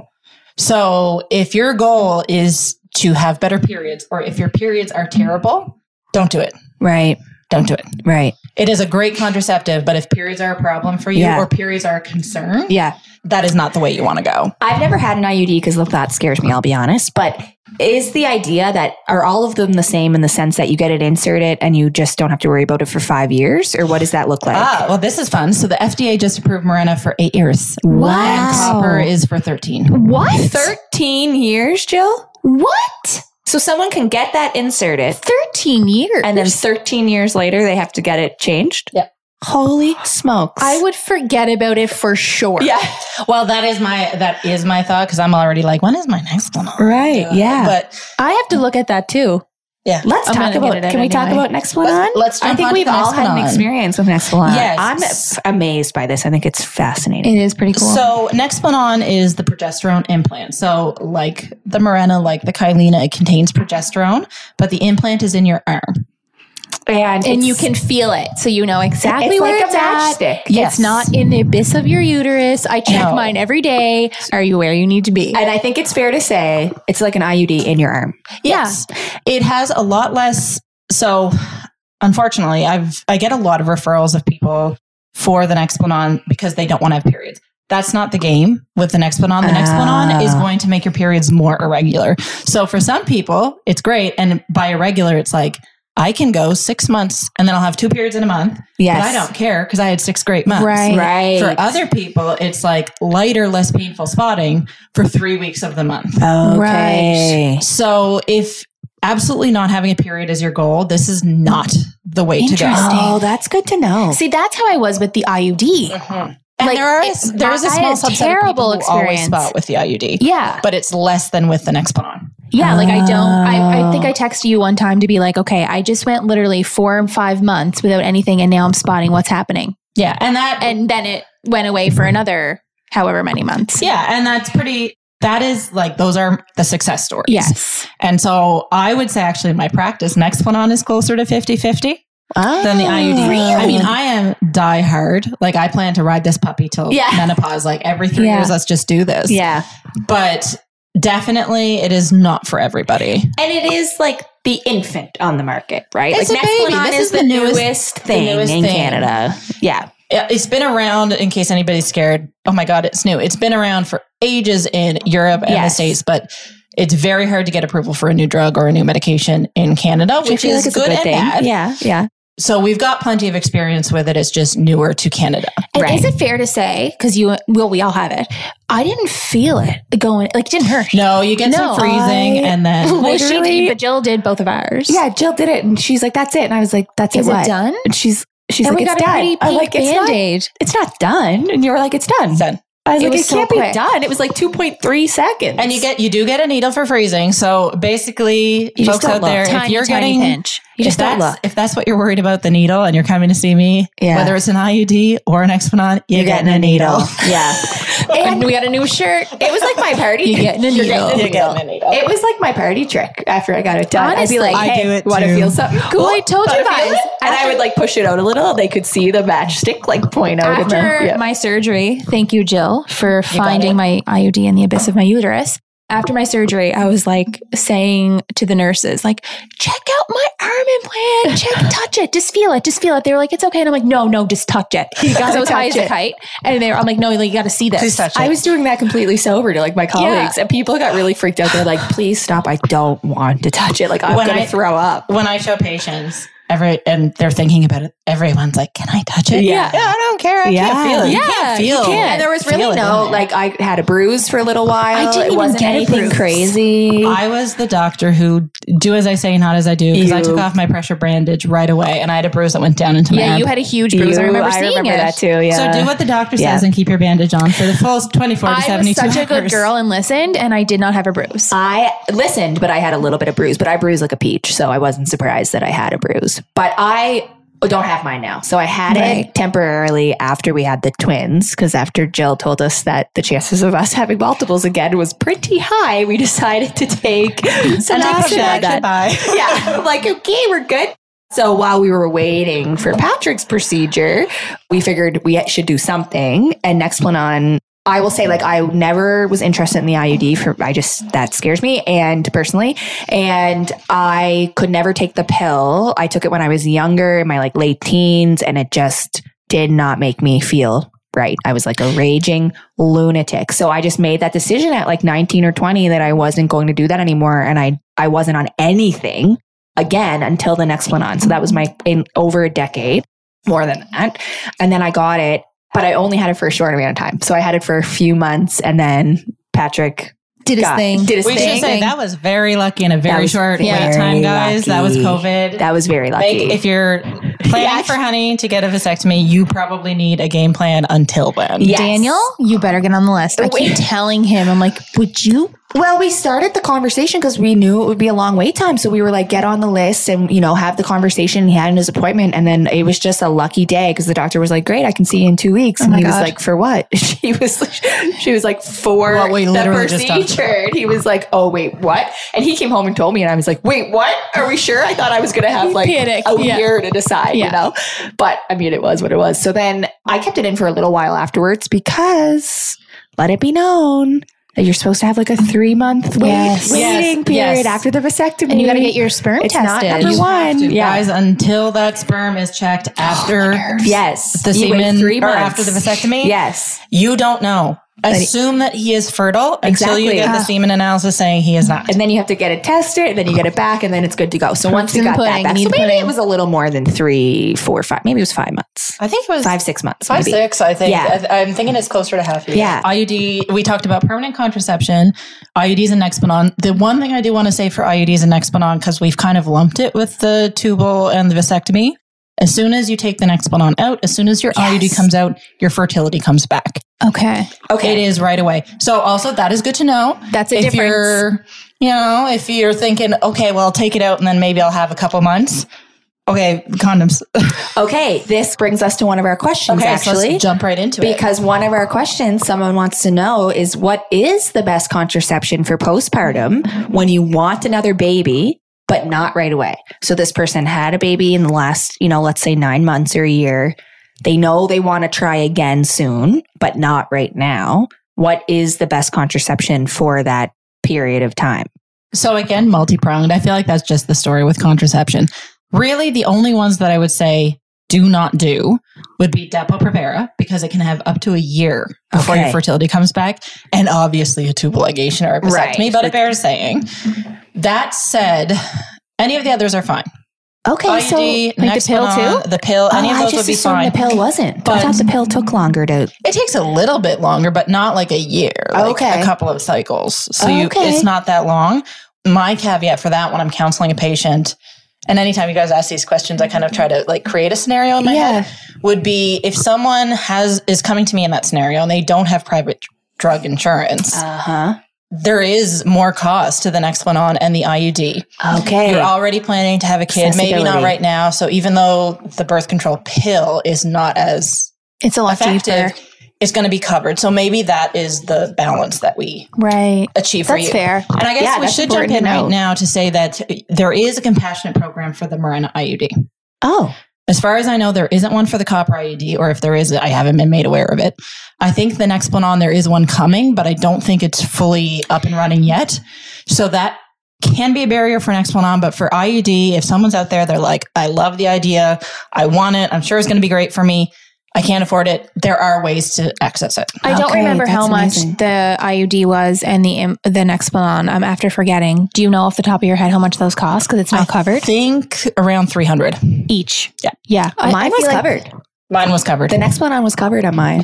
So if your goal is to have better periods, or if your periods are terrible, don't do it. Right. Don't do it. Right. It is a great contraceptive, but if periods are a problem for you Yeah. or periods are a concern, Yeah. that is not the way you want to go. I've never had an I U D because that scares me, I'll be honest. But is the idea that are all of them the same in the sense that you get it inserted and you just don't have to worry about it for five years? Or what does that look like? Ah, well, this is fun. So the F D A just approved Mirena for eight years. Wow. And copper is for thirteen. What? thirteen years, Jill? What? So someone can get that inserted Thirteen years. and then thirteen years later they have to get it changed? Yep. Holy smokes. I would forget about it for sure. Yeah. Well, that is my that is my thought because I'm already like, when is my next one? on? Right. Yeah. But I have to look at that too. yeah, Let's I'm talk gonna about, get it can we talk anyway. about Nexplanon? Let's I jump think on we've to all had an Nexplanon. experience with Nexplanon. Yes. I'm f- amazed by this. I think it's fascinating. It is pretty cool. So Nexplanon is the progesterone implant. So like the Mirena, like the Kylena, it contains progesterone, but the implant is in your arm. And, and you it's- can feel it, so you know exactly It's where like a it's at. matchstick. Yes. It's not in the abyss of your uterus. I check No. mine every day. Are you where you need to be? And I think it's fair to say it's like an I U D in your arm. Yes. It has a lot less. So unfortunately, I've, I get a lot of referrals of people for the Nexplanon because they don't want to have periods. That's not the game with the Nexplanon. The Nexplanon is Ah. going to make your periods more irregular. So for some people, it's great. And by irregular, it's like, I can go six months and then I'll have two periods in a month. Yes. But I don't care because I had six great months. Right. Right. For other people, it's like lighter, less painful spotting for three weeks of the month. Okay. So if absolutely not having a period is your goal, this is not the way to go. Interesting. Oh, that's good to know. See, that's how I was with the I U D. Mhm. And Like, there it- is there is a I small had a subset terrible of people who always experience. spot with the I U D, Yeah. but it's less than with the Nexplanon. Yeah, like I don't. I, I think Oh. I texted you one time to be like, okay, I just went literally four and five months without anything, and now I'm spotting what's happening. Yeah, and that And then it went away for another however many months. yeah, and that's pretty. That is like those are the success stories. Yes. And so I would say actually in my practice, Nexplanon is closer to fifty-fifty than the I U D. I mean, I am die hard. Like I plan to ride this puppy till Yeah. menopause. Like every three Yeah. years, let's just do this. yeah. But definitely it is not for everybody. And it is like the infant on the market, right? It's like a baby. Nexplanon This is is the the newest- newest the thing newest in thing. Canada. Yeah. Yeah, it's been around in case anybody's scared. Oh my God, it's new. It's been around for ages in Europe and the Yes. States, but it's very hard to get approval for a new drug or a new medication in Canada, which, I feel is like it's a good, good and thing. bad. Yeah. Yeah. So we've got plenty of experience with it. It's just newer to Canada. And Right. is it fair to say, because you, well, we all have it, I didn't feel it going, like it didn't hurt. No, you get No, some freezing I- and then Well, she Literally- did, but Jill did both of ours. Yeah. Jill did it. And she's like, that's it. And I was like, that's Is it. it what? done? And she's, she's And like, we it's got a done. pretty I'm pink like, it's not, Band-Aid. it's not done. And you were like, it's done. done. I was It like, was it so can't quick. be done. It was like two point three seconds. And you get you do get a needle for freezing. So basically, You just folks don't out look. there, if Tiny, you're tiny getting pinch. You if just don't that's, look. if that's what you're worried about the needle and you're coming to see me, Yeah. whether it's an I U D or an Nexplanon, you're, You're getting, a needle. yeah. And we got a new shirt. It was like my party. You're getting a You're needle. getting a You're getting a needle. It was like my party trick after I got it done. I'd Honestly, be like, I hey, do it want to too. feel something cool? Well, I told Wanna you feel guys. it? And I would like push it out a little. They could see the matchstick like point out. in After there. Yeah. my surgery, thank you, Jill, for got finding it. my I U D in the abyss of my uterus. After my surgery, I was like saying to the nurses, like, check out my arm implant. Check, touch it. Just feel it. Just feel it. They were like, it's okay. And I'm like, no, no, just touch it. You got so as high as a kite. And they were, I'm like, no, like, you got to see this. Please touch it. I was doing that completely sober to like my colleagues, Yeah. and people got really freaked out. They're like, please stop. I don't want to touch it. Like, I'm When going I- to throw up. When I show patients, every and they're thinking about it, everyone's like, can I touch it? Yeah. Yeah, I don't care. I Yeah. can't feel it. You Yeah, can't you feel can't. And there was feel really it no, in there. like, I had a bruise for a little while. I didn't it even wasn't get a anything bruise. crazy. I was the doctor who do as I say, not as I do, because I You- took off my pressure bandage right away, and I had a bruise that went down into my Yeah, arm. you had a huge bruise. I You- remember I seeing remember it. that too. Yeah. So do what the doctor Yeah. says and keep your bandage on for the full twenty-four to I was seventy-two such a good hours. girl and listened, and I did not have a bruise. I listened, but I had a little bit of bruise, but I bruised like a peach. So I wasn't surprised that I had a bruise. But I don't have mine now. So I had Right. it temporarily after we had the twins, because after Jill told us that the chances of us having multiples again was pretty high, we decided to take some action on that. Goodbye. Yeah, I'm like, okay, we're good. So while we were waiting for Patrick's procedure, we figured we should do something. And Nexplanon, I will say, like, I never was interested in the I U D for, I just, that scares me. And personally, and I could never take the pill. I took it when I was younger, in my like late teens, and it just did not make me feel right. I was like a raging lunatic. So I just made that decision at like nineteen or twenty that I wasn't going to do that anymore. And I, I wasn't on anything again until the Nexplanon. So that was my, in over a decade, more than that. And then I got it, but I only had it for a short amount of time. So I had it for a few months, and then Patrick Did his got- thing. Did his We thing. should say that was very lucky in a very was short very wait time, guys. That was lucky. COVID. That was very lucky. Like, if you're planning Yeah. for honey to get a vasectomy, you probably need a game plan until then. Yes. Daniel, you better get on the list. I keep Wait. telling him, I'm like, would you? Well, we started the conversation because we knew it would be a long wait time. So we were like, get on the list and, you know, have the conversation. He had his appointment. And then it was just a lucky day because the doctor was like, great, I can see you in two weeks. And my he was God. like, for what? She was, she was like, for What we the literally just talked procedure. And he was like, oh, wait, what? And he came home and told me, and I was like, wait, what? Are we sure? I thought I was going to have like Panic. a Yeah. year to decide, Yeah. you know? But I mean, it was what it was. So then I kept it in for a little while afterwards because let it be known that you're supposed to have like a three month wait, Yes. waiting Yes. period Yes. after the vasectomy. And you got to get your sperm It's not tested. number You one. have to, Yeah. guys, until that sperm is checked after Yes. the You wait semen three or months. after the vasectomy. Yes. You don't know. Assume that he is fertile until you Exactly. get the Ah. semen analysis saying he is not. And then you have to get it tested, and then you get it back, and then it's good to go. So once in you the got pudding. that You back, need so maybe pudding. it was a little more than three, four, five. Maybe it was five months. I think it was Five, six months. five, maybe. six. I think. Yeah. I, I'm thinking it's closer to half a year. Yeah. I U D. We talked about permanent contraception, I U Ds, and Nexplanon. The one thing I do want to say for I U Ds and Nexplanon, because we've kind of lumped it with the tubal and the vasectomy. As soon as you take the Nexplanon out, as soon as your I U D Yes. comes out, your fertility comes back. Okay. Okay. It is right away. So also that is good to know. That's a if difference. you're, you know, if you're thinking, okay, well, I'll take it out and then maybe I'll have a couple months. Okay, condoms. Okay. This brings us to one of our questions, Okay, so actually. let's jump right into it. Because one of our questions someone wants to know is what is the best contraception for postpartum when you want another baby, but not right away? So this person had a baby in the last, you know, let's say nine months or a year. They know they want to try again soon, but not right now. What is the best contraception for that period of time? So again, multi-pronged. I feel like that's just the story with contraception. Really, the only ones that I would say do not do would be Depo-Provera, because it can have up to a year before Okay. your fertility comes back, and obviously a tubal ligation or a vasectomy, Right. but it bears saying. That said, any of the others are fine. Okay, I U D, so like the pill Nexplanon, too? The pill, any oh, of I those just would be assumed fine. the pill wasn't. I But- thought the pill took longer to. It takes a little bit longer, but not like a year. Like Okay. a couple of cycles. So you, Okay. it's not that long. My caveat for that when I'm counseling a patient, and anytime you guys ask these questions, I kind of try to like create a scenario in my Yeah. head, would be if someone has is coming to me in that scenario and they don't have private drug insurance, Uh huh. there is more cost to the Nexplanon and the I U D. Okay. You're already planning to have a kid, maybe not Accessibility. right now. So even though the birth control pill is not as It's a lot effective, cheaper. it's going to be covered. So maybe that is the balance that we Right. achieve for That's you. fair. And I guess Yeah, we that's should jump important in to right know. now to say that there is a compassionate program for the Mirena I U D. Oh. As far as I know, there isn't one for the copper I U D, or if there is, I haven't been made aware of it. I think the Nexplanon, there is one coming, but I don't think it's fully up and running yet. So that can be a barrier for Nexplanon, but for I U D, if someone's out there, they're like, I love the idea, I want it, I'm sure it's going to be great for me, I can't afford it, there are ways to access it. I don't Okay, remember that's how amazing. much the I U D was and the im- the Nexplanon. I'm after forgetting. Do you know off the top of your head how much those cost? Because it's not I covered think around three hundred. each. Yeah. Yeah. I- I Mine was feel like- covered. Mine was covered. The next one on was covered on my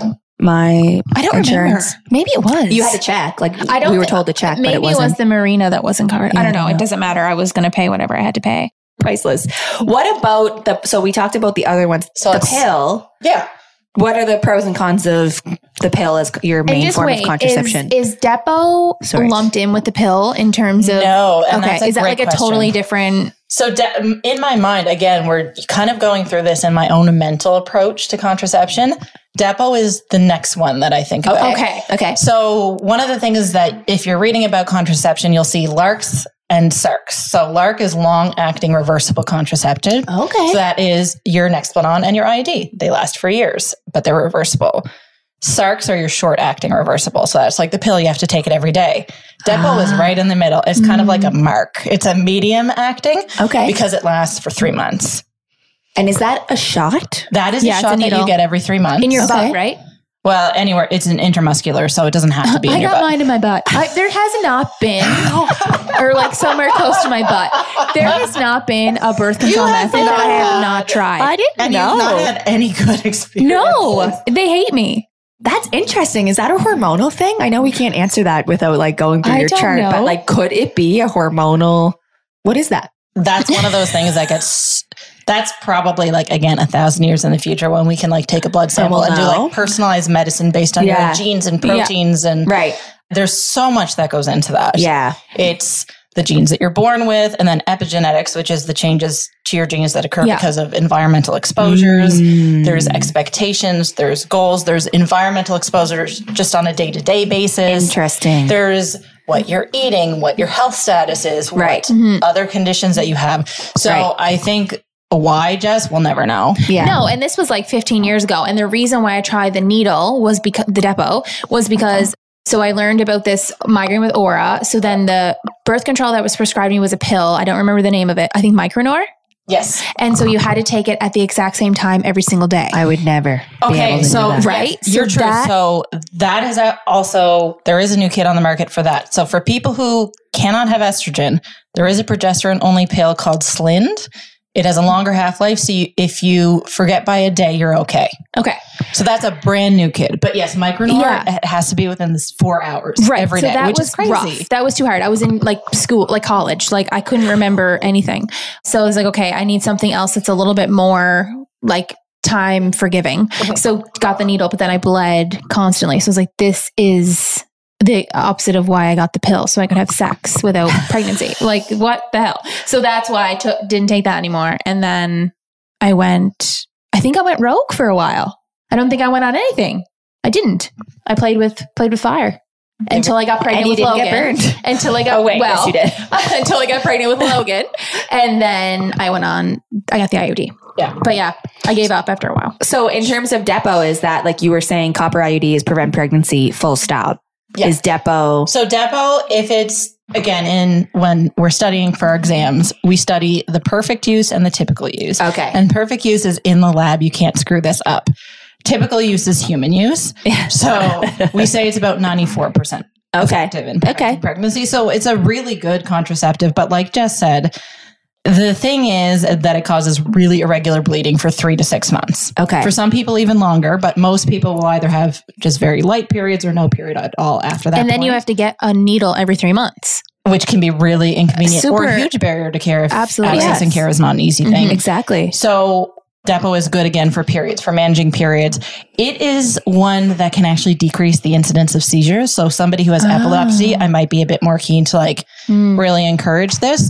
my I don't insurance. remember. Maybe it was. You had to check. Like I don't we were thi- told to check, Maybe but it wasn't. was the marina that wasn't covered. Yeah, I don't know. I don't It know. doesn't matter. I was going to pay whatever I had to pay. Priceless. What about the? So we talked about the other ones. So the it's- pill. Yeah. What are the pros and cons of the pill as your And main just form wait, of contraception? Is, is Depo Sorry. lumped in with the pill in terms of? No. And Okay. that's a Is that great like a question. totally different? So de- in my mind, again, we're kind of going through this in my own mental approach to contraception. Depo is the next one that I think about. Okay. okay. So one of the things is that if you're reading about contraception, you'll see LARCs and SARCs. So LARC is long-acting reversible contraceptive. Okay. So that is your Nexplanon and your I U D. They last for years, but they're reversible. SARCs are your short-acting reversible. So that's like the pill, you have to take it every day. Depo is right in the middle. It's kind of like a mark. It's a medium acting Okay. because it lasts for three months. And is that a shot? That is Yeah, a it's a shot that needle. you get every three months. In your Okay. butt, right? Well, anywhere. It's an intramuscular, so it doesn't have to be in I your got butt. mine in my butt. I, there has not been, or like somewhere close to my butt. There has not been a birth control method that I have not tried. didn't And you've not had any good experience. No, they hate me. That's interesting. Is that a hormonal thing? I know we can't answer that without like going through I your don't chart, know. but like, could it be a hormonal? What is that? That's one of those things that gets, that's probably like, again, a thousand years in the future when we can like take a blood sample we'll and do know. like personalized medicine based on Yeah. your genes and proteins. And Right. there's so much that goes into that. Yeah. It's the genes that you're born with, and then epigenetics, which is the changes to your genes that occur Yeah. because of environmental exposures. Mm. There's expectations, there's goals, there's environmental exposures just on a day-to-day basis. Interesting. There's what you're eating, what your health status is, Right. what other conditions that you have. So Right. I think why, Jess, we'll never know. Yeah. No, and this was like fifteen years ago. And the reason why I tried the needle was because the Depo was because so I learned about this migraine with Aura. So then the birth control that was prescribed me was a pill. I don't remember the name of it. I think Micronor. Yes. And so you had to take it at the exact same time every single day. I would never. be Okay, able to do so that. Right? yes, you're So true. that- so that is a- also there is a new kit on the market for that. So for people who cannot have estrogen, there is a progesterone only pill called Slind. It has a longer half life, so you, if you forget by a day, you're okay. Okay. So that's a brand new kit. But yes, Micronor Yeah. it has to be within this four hours Right. every so day, that which was is crazy. rough. That was too hard. I was in like school, like college. Like I couldn't remember anything. So I was like, okay, I need something else that's a little bit more like time forgiving. So got the needle, but then I bled constantly. So I was like, this is the opposite of why I got the pill, so I could have sex without pregnancy. Like what the hell? So that's why I took didn't take that anymore. And then I went, I think I went rogue for a while. I don't think I went on anything. I didn't. I played with played with fire until I got pregnant And you with didn't Logan. get burned. Until I got Oh, wait, well, yes, you did. until I got pregnant with Logan, and then I went on. I got the I U D. Yeah. But yeah, I gave up after a while. So in terms of Depo, is that like you were saying copper I U D is prevent pregnancy, full stop? Yeah. Is Depo? So Depo, if it's again in when we're studying for our exams, we study the perfect use and the typical use. Okay. And perfect use is in the lab. You can't screw this up. Typical use is human use. So we say it's about ninety-four percent Okay. effective in pregnancy. Okay. pregnancy. So it's a really good contraceptive. But like Jess said, the thing is that it causes really irregular bleeding for three to six months. Okay. For some people, even longer, but most people will either have just very light periods or no period at all after that. And then you point, have to get a needle every three months. which can be really inconvenient or Super- a huge barrier to care if Absolutely. accessing Yes. care is not an easy thing. Exactly. So Depo is good again for periods, for managing periods. It is one that can actually decrease the incidence of seizures. So somebody who has epilepsy, I might be a bit more keen to like Mm. really encourage this.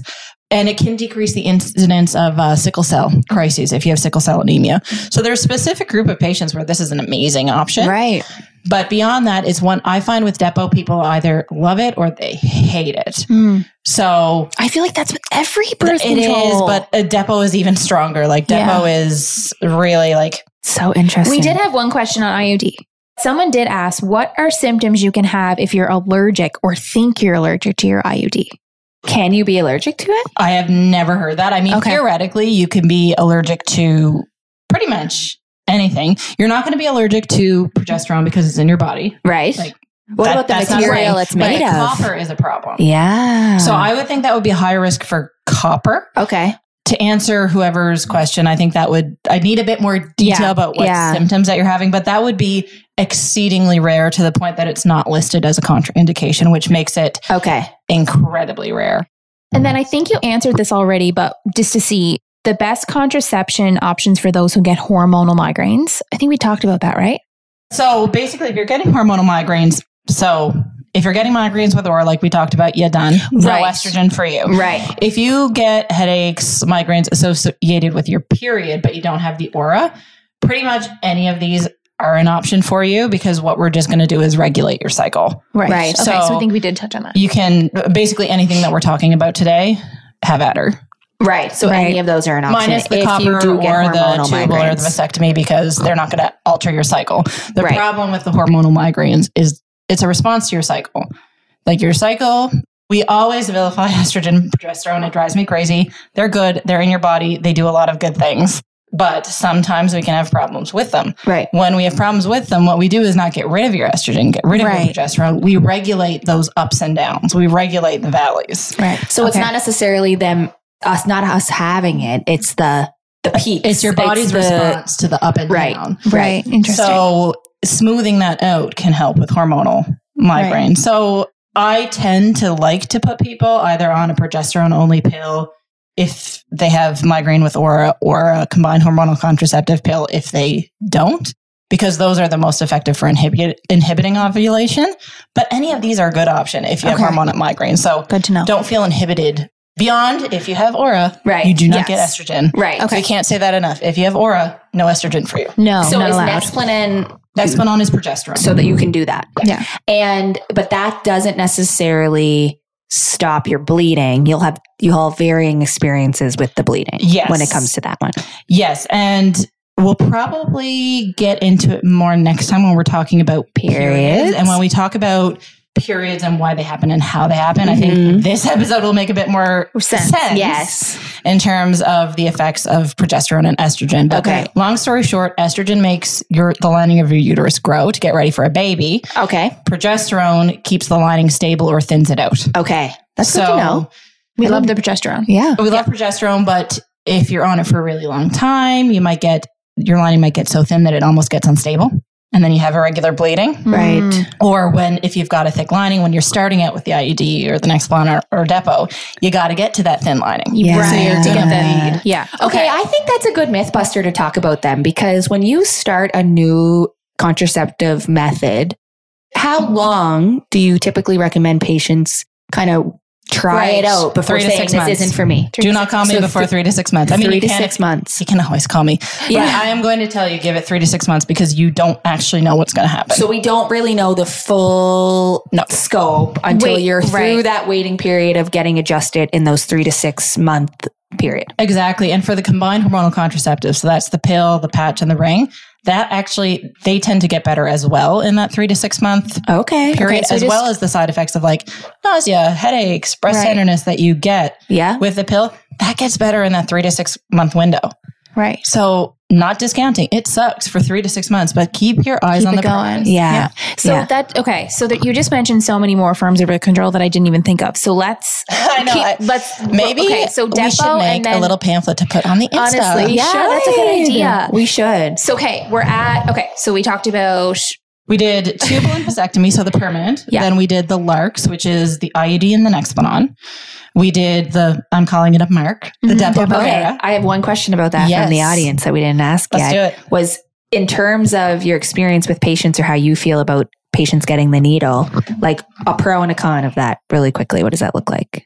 and it can decrease the incidence of uh, sickle cell crises if you have sickle cell anemia. So there's a specific group of patients where this is an amazing option. Right. But beyond that, it's one I find with Depo, people either love it or they hate it. Mm. So I feel like that's with every birth it control. is, but a Depo is even stronger. Like Depo Yeah. is really like So interesting. We did have one question on I U D. Someone did ask, what are symptoms you can have if you're allergic or think you're allergic to your I U D? Can you be allergic to it? I have never heard that. I mean, Okay. theoretically, you can be allergic to pretty much anything. You're not going to be allergic to progesterone because it's in your body. Right. Like, what that- about the that's not material right. it's made But of? Copper is a problem. Yeah. So I would think that would be a high risk for copper. okay. To answer whoever's question, I think that would, I need a bit more detail Yeah. about what Yeah. symptoms that you're having, but that would be exceedingly rare to the point that it's not listed as a contraindication, which makes it Okay. incredibly rare. And then I think you answered this already, but just to see the best contraception options for those who get hormonal migraines. I think we talked about that, right? So basically, if you're getting hormonal migraines, so if you're getting migraines with Aura, like we talked about, you're done. No Right. estrogen for you. Right. If you get headaches, migraines associated with your period, but you don't have the Aura, pretty much any of these are an option for you because what we're just going to do is regulate your cycle. Right. Right. Okay, so, So- I think we did touch on that. You can basically anything that we're talking about today, have at her. Right. So Right. any of those are an option. Minus the if copper you do get or the hormonal tubal or the migraines. vasectomy because they're not going to alter your cycle. The Right. problem with the hormonal migraines is it's a response to your cycle. Like your cycle, we always vilify estrogen, progesterone. It drives me crazy. They're good. They're in your body. They do a lot of good things. But sometimes we can have problems with them. Right. When we have problems with them, what we do is not get rid of your estrogen, get rid of Right. your progesterone. We regulate those ups and downs. We regulate the valleys. Right. So it's Okay. not necessarily them, us, not us having it. It's the the peaks. It's your body's the- response to the up and Right. down. Right. Interesting. So smoothing that out can help with hormonal migraine. So I tend to like to put people either on a progesterone only pill if they have migraine with Aura or a combined hormonal contraceptive pill if they don't, because those are the most effective for inhibit, inhibiting ovulation. But any of these are a good option if you Okay. have hormonal migraine. So Good to know. don't feel inhibited. Beyond, if you have Aura, Right. you do not Yes. get estrogen. Right. Okay. We can't say that enough. If you have Aura, no estrogen for you. No, So not is allowed. Nexplanon Nexplanon is progesterone. so that you can do that. Yeah. And but that doesn't necessarily stop your bleeding. You'll have you'll have varying experiences with the bleeding Yes. when it comes to that one. Yes, and we'll probably get into it more next time when we're talking about periods, Periods. and when we talk about periods and why they happen and how they happen. I Mhm. think this episode will make a bit more Sense. sense, Yes. in terms of the effects of progesterone and estrogen. But Okay. long story short, estrogen makes your the lining of your uterus grow to get ready for a baby. Okay. Progesterone keeps the lining stable or thins it out. Okay. That's so good to know. We love the progesterone. Yeah. we love progesterone, but if you're on it for a really long time, you might get your lining might get so thin that it almost gets unstable. And then you have irregular bleeding. Right. Mm. Or when, if you've got a thick lining, when you're starting out with the I U D or the Nexplanon or, or Depo, you got to get to that thin lining. Yeah. Right. So you're to get gonna that. Yeah. Okay, I think that's a good myth buster to talk about them because when you start a new contraceptive method, how long do you typically recommend patients kind of try Right. it out before Three to saying six this months. isn't for me? Do not call me So before th- three to six months. I mean, Three you to can, six months. you can always call me. Yeah. But I am going to tell you, give it three to six months because you don't actually know what's going to happen. So we don't really know the full No. scope until Wait, you're through right. that waiting period of getting adjusted in those three to six month period. Exactly. And for the combined hormonal contraceptives, so that's the pill, the patch, and the ring, that actually, they tend to get better as well in that three to six month Okay. period, Okay, so as just- well as the side effects of like nausea, headaches, breast Right. tenderness that you get Yeah. with the pill. That gets better in that three to six month window. Right. So, not discounting. It sucks for three to six months, but keep your eyes Keep on it the going. progress. Yeah. So Yeah. that okay. So that you just mentioned so many more forms of birth control that I didn't even think of. So let's I know. keep, I- let's Maybe okay. So we should Depo make and then a little pamphlet to put on the Insta. Honestly, yeah, that's a good idea. We should. So okay, we're at okay. So we talked about We did tubal and vasectomy, so the permanent. Yeah. Then we did the LARCs, which is the I U D and the Nexplanon. We did the, I'm calling it a Mark, the Mhm. Depo Depo. Okay, Provera. I have one question about that Yes. from the audience that we didn't ask Let's do yet. it. Was in terms of your experience with patients or how you feel about patients getting the needle, like a pro and a con of that really quickly. What does that look like?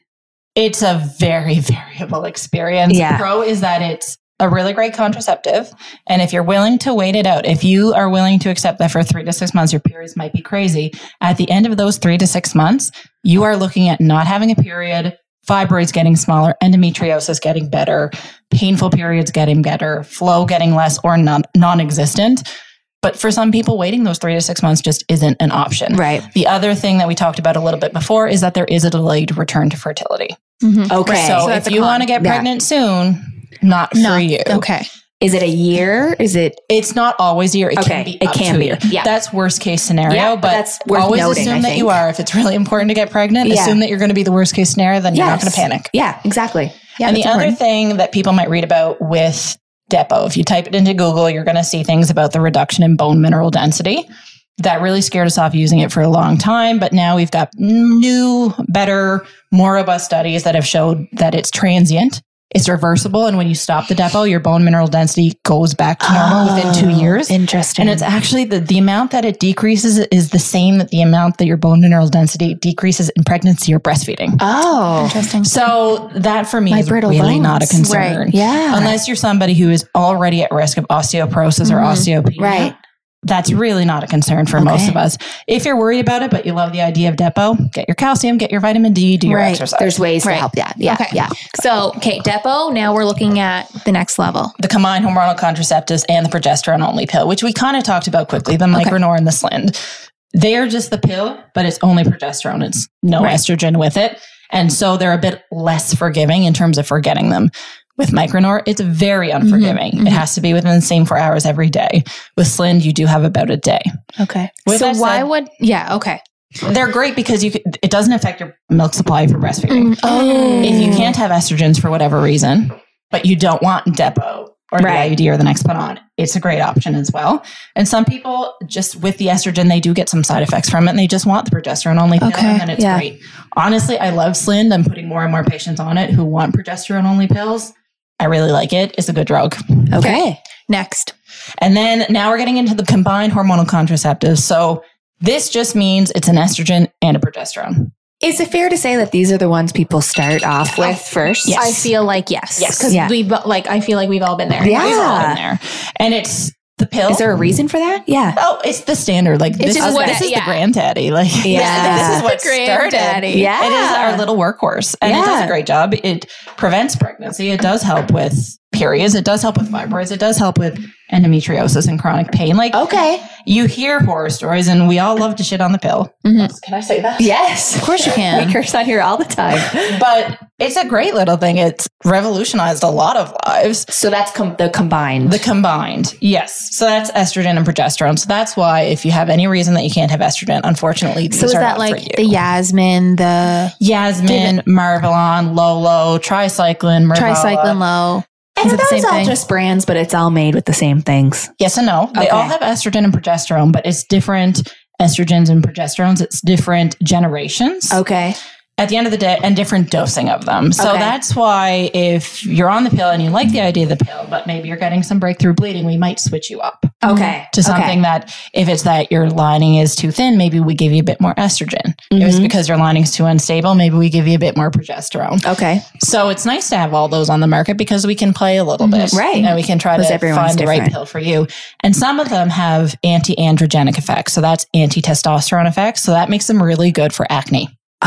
It's a very variable experience. Yeah. Pro is that it's a really great contraceptive. And if you're willing to wait it out, if you are willing to accept that for three to six months, your periods might be crazy. At the end of those three to six months, you are looking at not having a period, fibroids getting smaller, endometriosis getting better, painful periods getting better, flow getting less or non- non-existent. But for some people, waiting those three to six months just isn't an option. Right. The other thing that we talked about a little bit before is that there is a delayed return to fertility. Mm-hmm. Okay. So, So that's if a you con. want to get Yeah. pregnant soon, not for No. you. Okay. Is it a year? Is it? It's not always a year. It Okay, can be it up can to be. a year. Yeah. That's worst case scenario. Yeah, but but that's worth always noting, assume I that think. you are. If it's really important to get pregnant, Yeah. assume that you're going to be the worst case scenario. Then you're not going to panic. Yeah, exactly. Yeah, and the that's other important. thing that people might read about with Depo, if you type it into Google, you're going to see things about the reduction in bone mineral density. That really scared us off using it for a long time. But now we've got new, better, more robust studies that have showed that it's transient. It's reversible. And when you stop the Depo, your bone mineral density goes back to normal within two years. Interesting. And it's actually the, the amount that it decreases is the same that the amount that your bone mineral density decreases in pregnancy or breastfeeding. oh, Interesting. So that for me My is brittle really bones. not a concern. Right. yeah. Unless you're somebody who is already at risk of osteoporosis or Mhm. osteopenia. Right. That's really not a concern for most Okay. of us. If you're worried about it, but you love the idea of Depo, get your calcium, get your vitamin D, do your Right. exercise. There's ways Right. to help that. Yeah. Okay. Yeah. So, okay, Depo. Now we're looking at the next level. the combined hormonal contraceptives and the progesterone only pill, which we kind of talked about quickly, the Micronor and the Slind. They are just the pill, but it's only progesterone. It's no Right. estrogen with it. And so they're a bit less forgiving in terms of forgetting them. With Micronor, it's very unforgiving. mhm. It has to be within the same four hours every day. With Slind, you do have about a day. Okay. With so that why said- would? Yeah. Okay. They're great because you could, it doesn't affect your milk supply for breastfeeding. Oh. If you can't have estrogens for whatever reason, but you don't want Depo or Right. the I U D or the Nexplanon, it's a great option as well. And some people just with the estrogen, they do get some side effects from it and they just want the progesterone only pill Okay, and then it's yeah. great. Honestly, I love Slind. I'm putting more and more patients on it who want progesterone only pills. I really like it. It's a good drug. Okay. Next. And then now we're getting into the combined hormonal contraceptives. So this just means it's an estrogen and a progesterone. Is it fair to say that these are the ones people start off with first? Yes. I feel like yes. Yes. Because Yeah. we like. I feel like we've all been there. Yeah. We've all been there. And it's the pill. Is there a reason for that? Yeah. Oh, it's the standard. Like this, just is, what- this is yeah. the granddaddy. Like Yeah. this is The what started. granddaddy. Yeah. It is our little workhorse, and it does Yeah. a great job. It prevents pregnancy. It does help with periods. It does help with fibroids. It does help with endometriosis and chronic pain. Like Okay. you hear horror stories, and we all love to shit on the pill. Mhm. Can I say that? Yes. Of course you We can. curse on here all the time. But it's a great little thing. It's revolutionized a lot of lives. So that's com- the combined. The combined, yes. So that's estrogen and progesterone. So that's why if you have any reason that you can't have estrogen, unfortunately, these So is are that not for like you. the Yasmin, the Yasmin, Marvelon, Lolo, Tricyclin, Mervala. tricycline low? and Is it the those same all thing? just brands, but it's all made with the same things. Yes and no. They Okay. all have estrogen and progesterone, but it's different estrogens and progesterones. It's different generations. Okay. At the end of the day, and different dosing of them. So Okay. that's why if you're on the pill and you like the idea of the pill, but maybe you're getting some breakthrough bleeding, we might switch you up Okay. to something that if it's that your lining is too thin, maybe we give you a bit more estrogen. If it's Mhm. because your lining's too unstable, maybe we give you a bit more progesterone. Okay. So it's nice to have all those on the market because we can play a little bit. Right. And we can try Because to everyone's find the right different. pill for you. And some of them have anti-androgenic effects. So that's anti-testosterone effects. So that makes them really good for acne.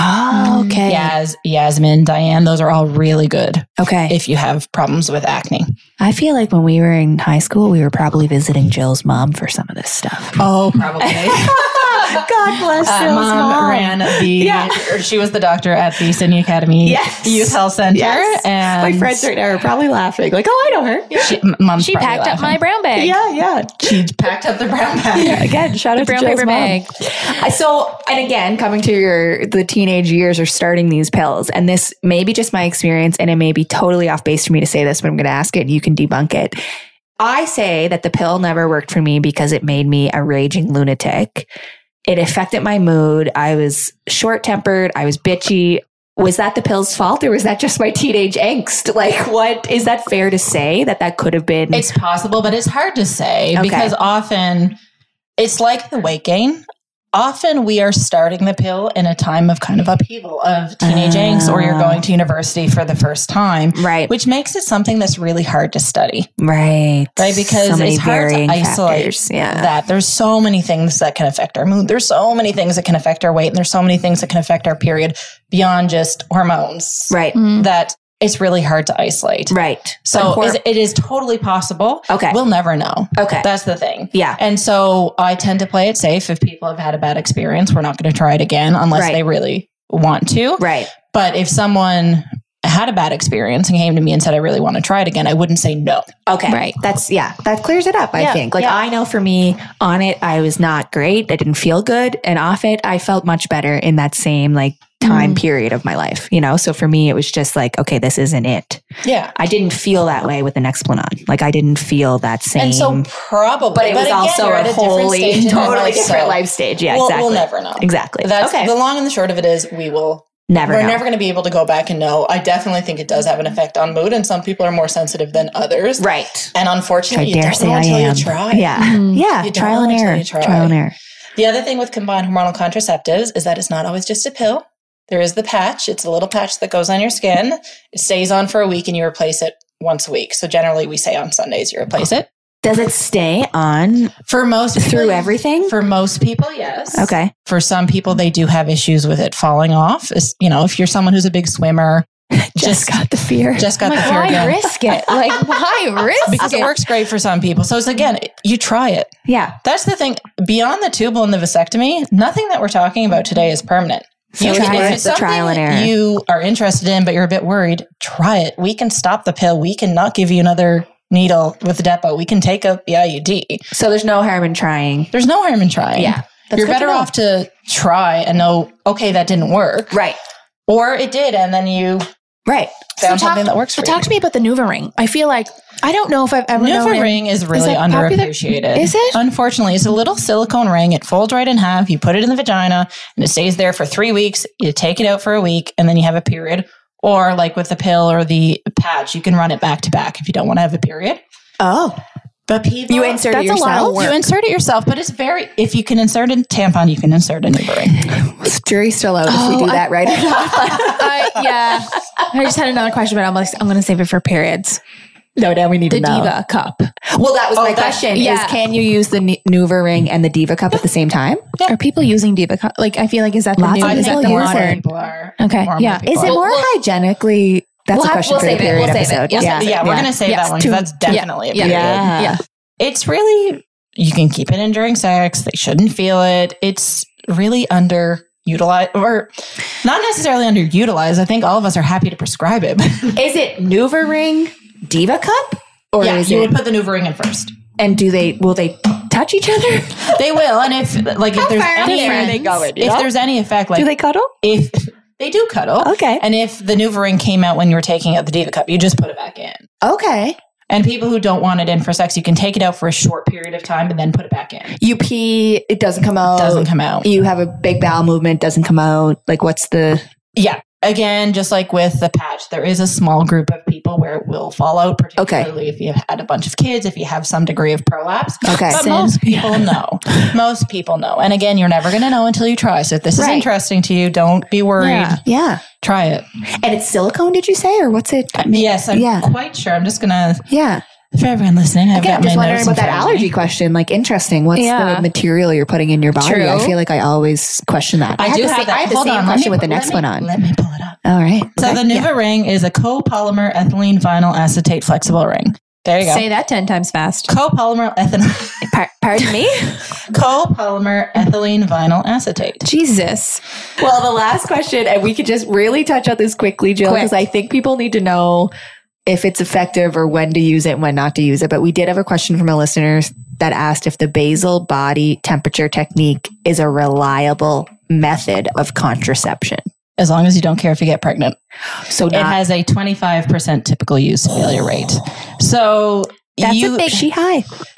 Oh, okay. Yas, Yasmin, Diane, those are all really good Okay. if you have problems with acne. I feel like when we were in high school, we were probably visiting Jill's mom for some of this stuff. Oh, probably. God bless Uh, Jill's mom, mom. ran the, Yeah. or she was the doctor at the Sydney Academy Yes. Youth Health Center. Yes. And My friends right now are probably laughing, like, "Oh, I know her." she, m- mom's She probably packed up laughing. my brown bag. Yeah, yeah. She packed up the brown bag. Yeah, again, shout out Brown to Jill's paper mom. bag. Uh, So, and again, coming to your the teenage years or starting these pills, and this may be just my experience, and it may be totally off base for me to say this, but I'm going to ask it, and you can debunk it. I say that the pill never worked for me because it made me a raging lunatic. It affected my mood. I was short tempered. I was bitchy. Was that the pill's fault, or was that just my teenage angst? Like, what is that fair to say that that could have been? It's possible, but it's hard to say Okay. because often it's like the weight gain. often we are starting the pill in a time of kind of upheaval of teenage uh, angst, or you're going to university for the first time. Right. Which makes it something that's really hard to study. Right. Right. Because so it's hard to isolate yeah. that. There's so many things that can affect our mood. There's so many things that can affect our weight. And there's so many things that can affect our period beyond just hormones. Right. Mm-hmm. That it's really hard to isolate. Right. So hor- is, it is totally possible. Okay. We'll never know. Okay. That's the thing. Yeah. And so I tend to play it safe. If people have had a bad experience, we're not going to try it again unless right. they really want to. Right. But if someone had a bad experience and came to me and said, I really want to try it again, I wouldn't say no. Okay. Right. That's, yeah, that clears it up, I yeah. think. Like, yeah. I know for me, on it, I was not great. I didn't feel good. And off it, I felt much better in that same, like, time mm. period of my life, you know? So for me, it was just like, okay, this isn't it. Yeah. I didn't feel that way with the Nexplanon. Like, I didn't feel that same. And so probably, but it was but also again, a wholly, totally life, different so life stage. Yeah, we'll, exactly. We'll never know. Exactly. That's okay. The long and the short of it is we will never We're know. never going to be able to go back and know. I definitely think it does have an effect on mood, and some people are more sensitive than others. Right. And unfortunately, I you dare don't say know I until am. you try. Yeah. Mm-hmm. Yeah. You don't Trial know and until error. you try. Trial and error. The other thing with combined hormonal contraceptives is that it's not always just a pill. There is the patch. It's a little patch that goes on your skin. It stays on for a week and you replace it once a week. So generally we say on Sundays you replace it. Does it stay on for most through people, everything? For most people, yes. Okay. For some people, they do have issues with it falling off. It's, you know, if you're someone who's a big swimmer, just, just got the fear. Just got like, the fear why again. risk it? Like, why risk because it? Because it works great for some people. So it's again, you try it. Yeah. That's the thing. Beyond the tubal and the vasectomy, nothing that we're talking about today is permanent. So you, try if it. it's The trial and error. You are interested in, but you're a bit worried, try it. We can stop the pill. We can not give you another needle with the depot. We can take up the I U D. So there's no harm in trying. There's no harm in trying. Yeah. You're better to off to try and know, okay, that didn't work. Right. Or it did, and then you right. found so something talk, that works for talk you. Talk to me about the NuvaRing. I feel like, I don't know if I've ever known NuvaRing is really is underappreciated. Is it? Unfortunately, it's a little silicone ring. It folds right in half. You put it in the vagina and it stays there for three weeks. You take it out for a week and then you have a period. Or like with the pill or the patch, you can run it back to back if you don't want to have a period. Oh. But people, you insert that's it yourself. A lot of work. You insert it yourself, but it's very. If you can insert a tampon, you can insert a NuvaRing. Jury's still out oh, if we do I, that right or not. I, yeah, I just had another question, but I'm like, I'm going to save it for periods. No, now we need the to know. Diva cup. Well, that was oh, my question. Yeah. Is can you use the NuvaRing and the Diva cup at the same time? Yeah. Are people using Diva cup? Like, I feel like is that the Lots new? of Is that the people modern? People are, okay, yeah. Is it Well, more well, hygienically? That's we'll a have, question we'll for the period we'll episode. Yeah, yeah, yeah, we're yeah. gonna save yes. that one because that's definitely yeah. a period. Yeah. yeah. It's really, you can keep it in during sex. They shouldn't feel it. It's really underutilized, or not necessarily underutilized. I think all of us are happy to prescribe it. Is it NuvaRing Diva cup? Or yeah, is you it, would put the NuvaRing in first. And do they, will they touch each other? They will. And if, like, if there's any, are they going, if know? there's any effect, like, do they cuddle? If they do cuddle. Okay. And if the NuvaRing came out when you were taking out the Diva cup, you just put it back in. Okay. And people who don't want it in for sex, you can take it out for a short period of time and then put it back in. You pee, it doesn't come out. Doesn't come out. You have a big bowel movement, doesn't come out. Like, what's the... Yeah. Again, just like with the patch, there is a small group of people where it will fall out, particularly okay. if you've had a bunch of kids, if you have some degree of prolapse. Okay. But most people know. Most people know. And again, you're never going to know until you try. So if this right. is interesting to you, don't be worried. Yeah. yeah. Try it. And it's silicone, did you say? Or what's it? Uh, yes, I'm yeah. quite sure. I'm just going to... Yeah. For everyone listening, I've Again, got I'm just my wondering about that allergy question. Like, interesting. What's yeah. the material you're putting in your body? True. I feel like I always question that. I, I do have same, that. I have the Hold same on, question me, with the next me, one on. Let me pull it up. All right. So okay. the NuvaRing yeah. is a copolymer ethylene vinyl acetate flexible ring. There you go. Say that ten times fast. Copolymer ethylene. Par- pardon me? Copolymer ethylene vinyl acetate. Jesus. Well, the last question, and we could just really touch on this quickly, Jill, because I think people need to know if it's effective or when to use it and when not to use it. But we did have a question from a listener that asked if the basal body temperature technique is a reliable method of contraception. As long as you don't care if you get pregnant. So not, it has a twenty-five percent typical use failure rate. So that's you, a big she high.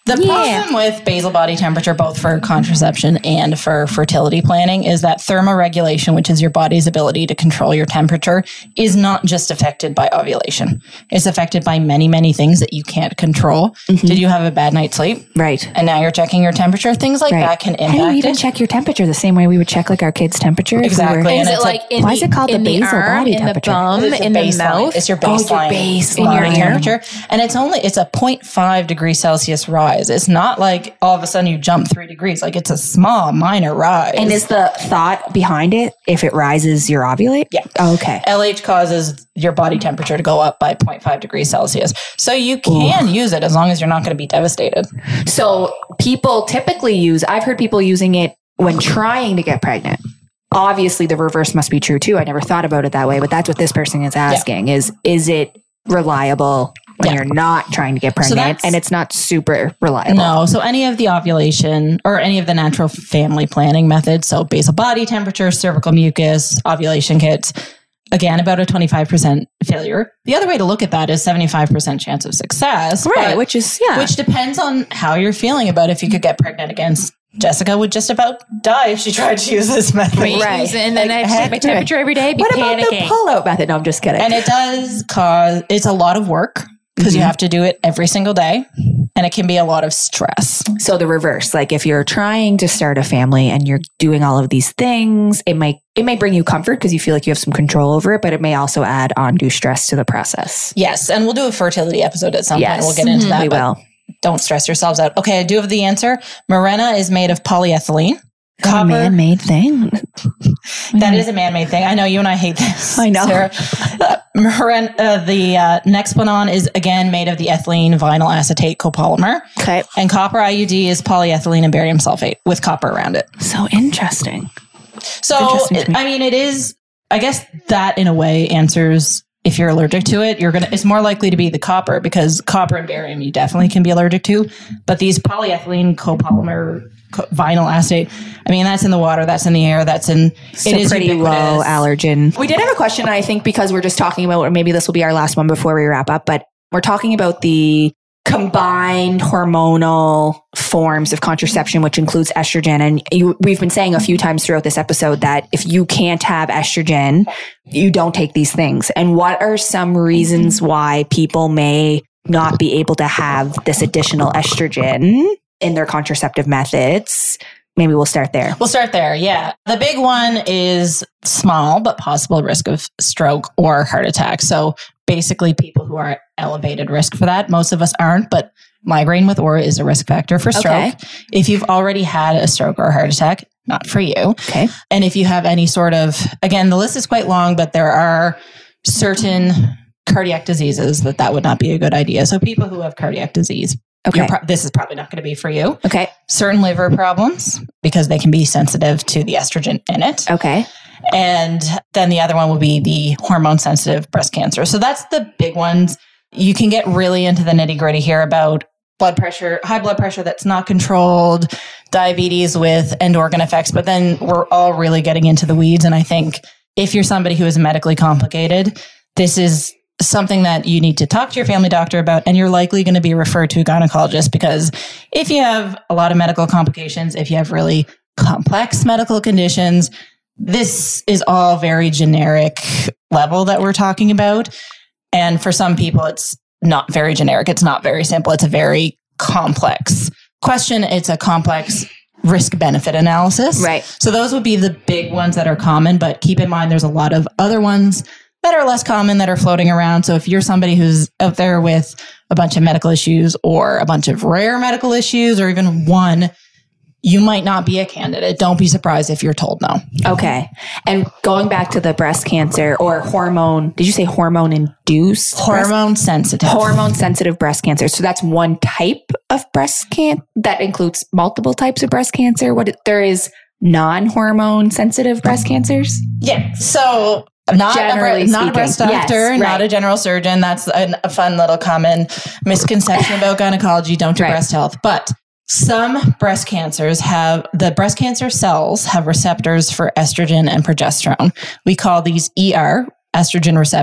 The Yeah. problem with basal body temperature, both for contraception and for fertility planning, is that thermoregulation, which is your body's ability to control your temperature, is not just affected by ovulation. It's affected by many, many things that you can't control. Mm-hmm. Did you have a bad night's sleep? Right. And now you're checking your temperature? Things like Right. that can How do you impact even it. check your temperature the same way we would check like our kids' temperature? if we Exactly. were- And Is it it's like a- in why the, is it called the in the basal arm, body in temperature? the bum, It's the in the baseline. mouth? It's your Oh, your baseline base in body your ear. temperature. And it's only, it's a zero point five degree Celsius rise. It's not like all of a sudden you jump three degrees. Like it's a small, minor rise. And is the thought behind it, if it rises, you ovulate? Yeah. Oh, okay. L H causes your body temperature to go up by zero point five degrees Celsius. So you can use it as long as you're not going to be devastated. So people typically use, I've heard people using it when trying to get pregnant. Obviously, the reverse must be true too. I never thought about it that way, but that's what this person is asking is, is it reliable when Yeah. you're not trying to get pregnant that's- and it's not super reliable? No. So any of the ovulation or any of the natural family planning methods, so basal body temperature, cervical mucus, ovulation kits, again, about a twenty-five percent failure. The other way to look at that is seventy-five percent chance of success. Right, but- which is, yeah. which depends on how you're feeling about if you could get pregnant again. Jessica would just about die if she tried to use this method. Right. And then I have to check my temperature every day. Be what about the panicking. pull-out method? No, I'm just kidding. And it does cause, it's a lot of work because Mm-hmm. you have to do it every single day. And it can be a lot of stress. So the reverse, like if you're trying to start a family and you're doing all of these things, it might it may bring you comfort because you feel like you have some control over it, but it may also add undue stress to the process. Yes. And we'll do a fertility episode at some Yes. point. We'll get into that. We but will. Don't stress yourselves out. Okay, I do have the answer. Mirena is made of polyethylene. A man-made thing. That is a man-made thing. I know you and I hate this. I know. Sarah. Uh, Miren- uh, the uh, Nexplanon is again made of the ethylene vinyl acetate copolymer. Okay. And copper I U D is polyethylene and barium sulfate with copper around it. So interesting. So, Interesting to it- me. I mean, it is, I guess that in a way answers if you're allergic to it, you're going to, it's more likely to be the copper because copper and barium you definitely can be allergic to. But these polyethylene copolymer co- vinyl acetate, I mean, that's in the water, that's in the air, that's in, So it is pretty low ubiquitous. allergen. We did have a question, I think, because we're just talking about, or maybe this will be our last one before we wrap up, but we're talking about the combined hormonal forms of contraception, which includes estrogen. And you, we've been saying a few times throughout this episode that if you can't have estrogen, you don't take these things. And what are some reasons why people may not be able to have this additional estrogen in their contraceptive methods? Maybe we'll start there. We'll start there. Yeah. The big one is small but possible risk of stroke or heart attack. So basically people who are at elevated risk for that. Most of us aren't, but migraine with aura is a risk factor for stroke. Okay. If you've already had a stroke or a heart attack, not for you. Okay. And if you have any sort of, again, the list is quite long, but there are certain cardiac diseases that that would not be a good idea. So people who have cardiac disease, Okay. you're pro- this is probably not going to be for you. Okay. Certain liver problems because they can be sensitive to the estrogen in it. Okay. And then the other one will be the hormone sensitive breast cancer. So that's the big ones. You can get really into the nitty gritty here about blood pressure, high blood pressure that's not controlled, diabetes with end organ effects. But then we're all really getting into the weeds. And I think if you're somebody who is medically complicated, this is something that you need to talk to your family doctor about. And you're likely going to be referred to a gynecologist because if you have a lot of medical complications, if you have really complex medical conditions, this is all very generic level that we're talking about. And for some people, it's not very generic. It's not very simple. It's a very complex question. It's a complex risk benefit analysis. Right. So those would be the big ones that are common, but keep in mind, there's a lot of other ones that are less common that are floating around. So if you're somebody who's out there with a bunch of medical issues or a bunch of rare medical issues or even one, you might not be a candidate. Don't be surprised if you're told no. Okay. And going back to the breast cancer or hormone, did you say hormone induced? Hormone sensitive. Hormone sensitive breast cancer. So that's one type of breast cancer that includes multiple types of breast cancer. What there is non-hormone sensitive breast cancers? Yeah. So not a, Generally bre- not a breast speaking. doctor, Yes, not right. a general surgeon. That's a, a fun little common misconception about gynecology. Don't do Right. breast health. But some breast cancers have, the breast cancer cells have receptors for estrogen and progesterone. We call these E R, estrogen receptor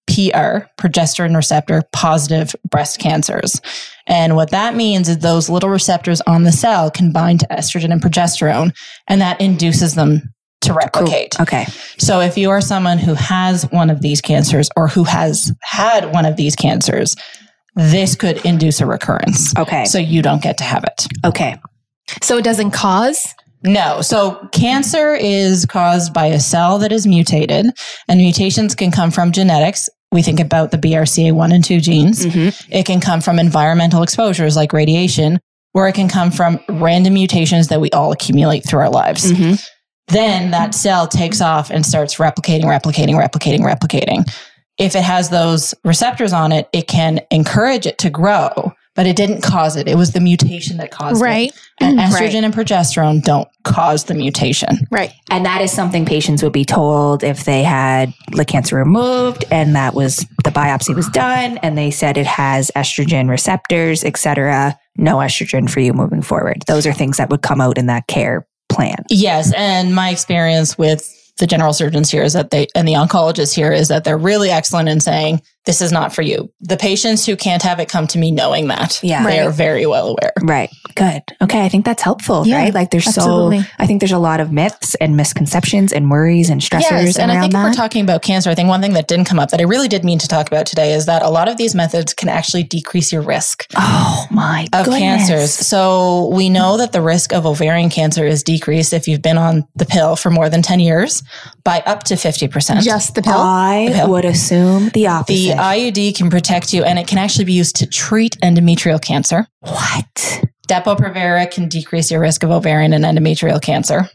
P R, progesterone receptor positive breast cancers. And what that means is those little receptors on the cell can bind to estrogen and progesterone, and that induces them to replicate. Cool. Okay. So if you are someone who has one of these cancers or who has had one of these cancers, this could induce a recurrence. Okay. So you don't get to have it. Okay. So it doesn't cause? No. So cancer is caused by a cell that is mutated, and mutations can come from genetics. We think about the B R C A one and two genes. Mm-hmm. It can come from environmental exposures like radiation, or it can come from random mutations that we all accumulate through our lives. Mm-hmm. Then that cell takes off and starts replicating, replicating, replicating, replicating. If it has those receptors on it, it can encourage it to grow, but it didn't cause it. It was the mutation that caused right. it. And estrogen right. and progesterone don't cause the mutation. Right. And that is something patients would be told if they had the cancer removed and that was the biopsy was done and they said it has estrogen receptors, et cetera. No estrogen for you moving forward. Those are things that would come out in that care plan. Yes. And my experience with the general surgeons here is that they, and the oncologists here is that they're really excellent in saying, this is not for you. The patients who can't have it come to me knowing that. Yeah. They Right. are very well aware. Right. Good. Okay. I think that's helpful, Yeah, right? Like there's absolutely. so, I think there's a lot of myths and misconceptions and worries and stressors Yes, and around I think that. if we're talking about cancer, I think one thing that didn't come up that I really did mean to talk about today is that a lot of these methods can actually decrease your risk oh my of goodness. cancers. So we know that the risk of ovarian cancer is decreased if you've been on the pill for more than ten years by up to fifty percent. Just the pill? I The pill. would assume the opposite. The I U D can protect you, and it can actually be used to treat endometrial cancer. what? Depo-Provera can decrease your risk of ovarian and endometrial cancer.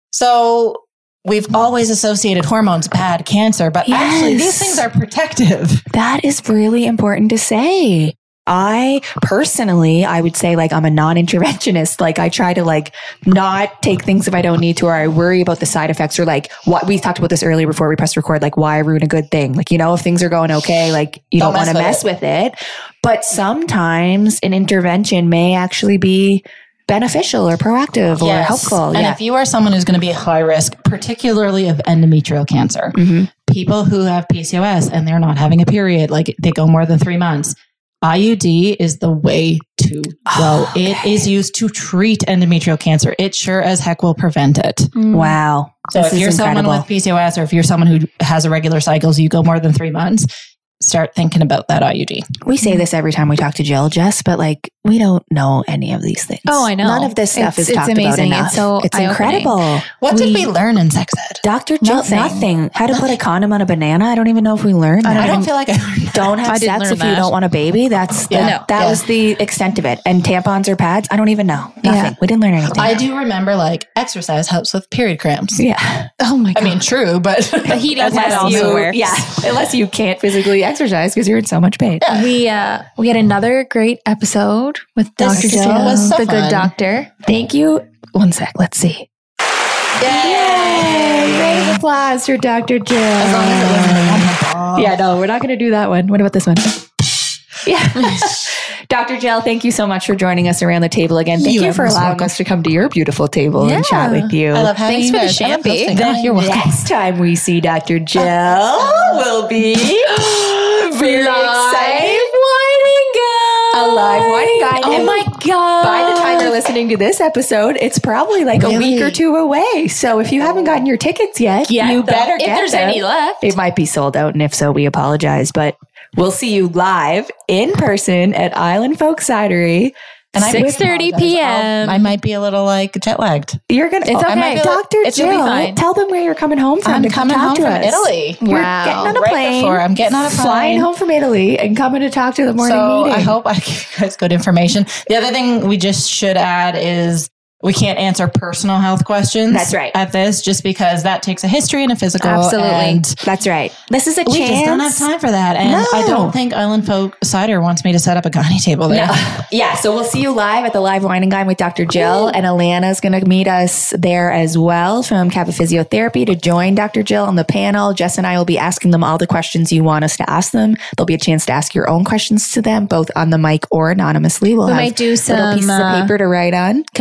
So we've always associated hormones bad cancer, but actually these Yes. things are protective. That is really important to say. I personally, I would say like I'm a non-interventionist. Like I try to like not take things if I don't need to, or I worry about the side effects, or like what we talked about this earlier before we pressed record, like why ruin a good thing? Like, you know, if things are going okay, like you don't, Don't want to mess mess with with it. But sometimes an intervention may actually be beneficial or proactive or Yes. helpful. And yeah. if you are someone who's going to be at high risk, particularly of endometrial cancer, Mhm. people who have P C O S and they're not having a period, like they go more than three months, I U D is the way to go. Okay. It is used to treat endometrial cancer. It sure as heck will prevent it. Wow. So This if you're is someone incredible. with P C O S or if you're someone who has irregular cycles, you go more than three months, start thinking about that I U D. We say this every time we talk to Jill, Jess, but like we don't know any of these things. Oh, I know. None of this stuff It's- is it's talked about amazing. enough. It's so it's eye-opening. incredible. What did We- we learn in sex ed? Doctor Jill, Nothing. nothing. How to put a condom on a banana? I don't even know if we learned that. I don't feel like I learned that. Don't have I didn't sex learn if you that. don't want a baby. That's the, Yeah. No. that Yeah. was the extent of it. And tampons or pads? I don't even know. Nothing. Yeah. We didn't learn anything. I do remember like exercise helps with period cramps. yeah. Oh my I God. mean, true, but the heating Unless pad also you, works. yeah. Unless you can't physically exercise because you're in so much pain. We uh we had another great episode with This Doctor is- Jill, was so the good fun. doctor. Thank you. One sec. Let's see. Yay! Round of applause for Doctor Jill. as long as it wasn't the one that Yeah, no, we're not going to do that one. What about this one? Yeah. Doctor Jill, thank you so much for joining us around the table again. Thank You you, are for most allowing welcome. us to come to your beautiful table and chat Yeah. with you. I love having Thanks you for the guys. I love champagne. hosting. the Oh, you're welcome. next time we see Doctor Jill will be very excited. A live whining guy. Oh And my God. by the time you're listening to this episode, it's probably like a week or two away. So if you haven't gotten your tickets yet, Yeah, you though. better If get there's them. any left. It might be sold out, and if so, we apologize. But we'll see you live in person at Island Folk Cidery. And I six thirty apologize. p.m. I'll- I might be a little like jet lagged. You're gonna. It's oh, I okay. might be- Doctor It's gonna be Jill, fine. tell them where you're coming home from. I'm to come coming talk home to from us. Italy. You're Wow. getting on a Right plane. before I'm getting on a flying plane. home from Italy and coming to talk to the morning So meeting. I hope I give you guys good information. The other thing we just should add is we can't answer personal health questions. That's right. At this, just because that takes a history and a physical. Absolutely. And That's right. This is a we chance. just don't have time for that. And No. I don't think Island Folk Cider wants me to set up a gynae table there. Yeah, so we'll see you live at the live wine and guy with Doctor Jill, and Alana's going to meet us there as well from Kappa Physiotherapy to join Doctor Jill on the panel. Jess and I will be asking them all the questions you want us to ask them. There'll be a chance to ask your own questions to them, both on the mic or anonymously. We'll We have might do little some, pieces uh, of paper to write on. confessionals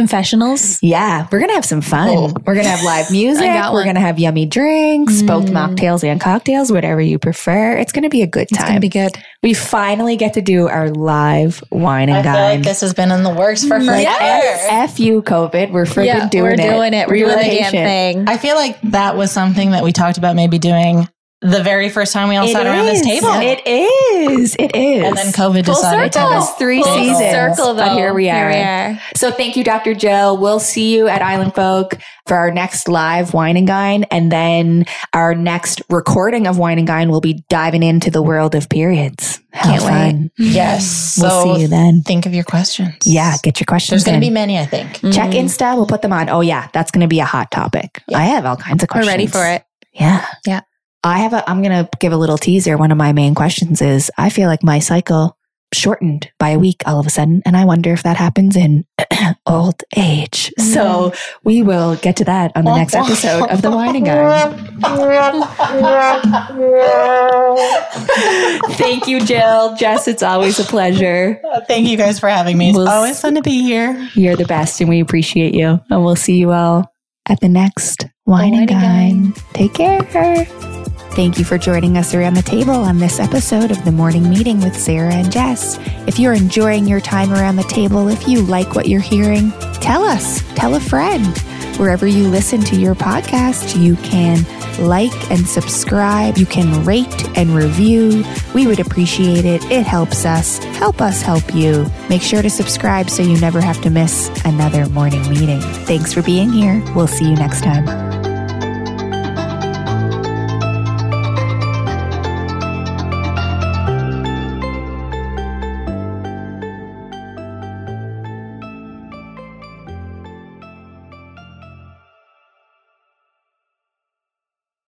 mocktails. Yeah, we're gonna have some fun. Oh. We're gonna have live music. I got We're one. gonna have yummy drinks, both mocktails and cocktails, whatever you prefer. It's gonna be a good It's time. gonna be good. We finally get to do our live wine and I feel dine. like this has been in the works for forever. F you, COVID. We're freaking Yeah, doing we're it. doing it. We're doing the damn Relocation. thing. I feel like that was something that we talked about maybe doing the very first time we all It sat around this is. table. It is. It is. And then COVID Full decided circle. to It's three Full seasons. circle, But though. here we are. Here we are. So thank you, Doctor Jill. We'll see you at Island Folk for our next live Wine and Dine. And then our next recording of Wine and Dine will be diving into the world of periods. How Can't fun. Yes. We'll So see you then. think of your questions. Yeah, get your questions There's going in. to be many, I think. Check Insta. We'll put them on. Oh, yeah. That's going to be a hot topic. I have all kinds of We're questions. ready for it. Yeah. Yeah. I have a, I'm going to give a little teaser. One of my main questions is I feel like my cycle shortened by a week all of a sudden. And I wonder if that happens in old age. So we will get to that on the next episode of The Wine and Dine. Thank you, Jill. Jess, it's always a pleasure. Thank you guys for having me. It's We'll always fun to be here. You're the best and we appreciate you. And we'll see you all at the next Wine and Dine. Take care. Thank you for joining us around the table on this episode of The Morning Meeting with Sarah and Jess. If you're enjoying your time around the table, if you like what you're hearing, tell us, tell a friend. Wherever you listen to your podcast, you can like and subscribe. You can rate and review. We would appreciate it. It helps us. Help us help you. Make sure to subscribe so you never have to miss another morning meeting. Thanks for being here. We'll see you next time.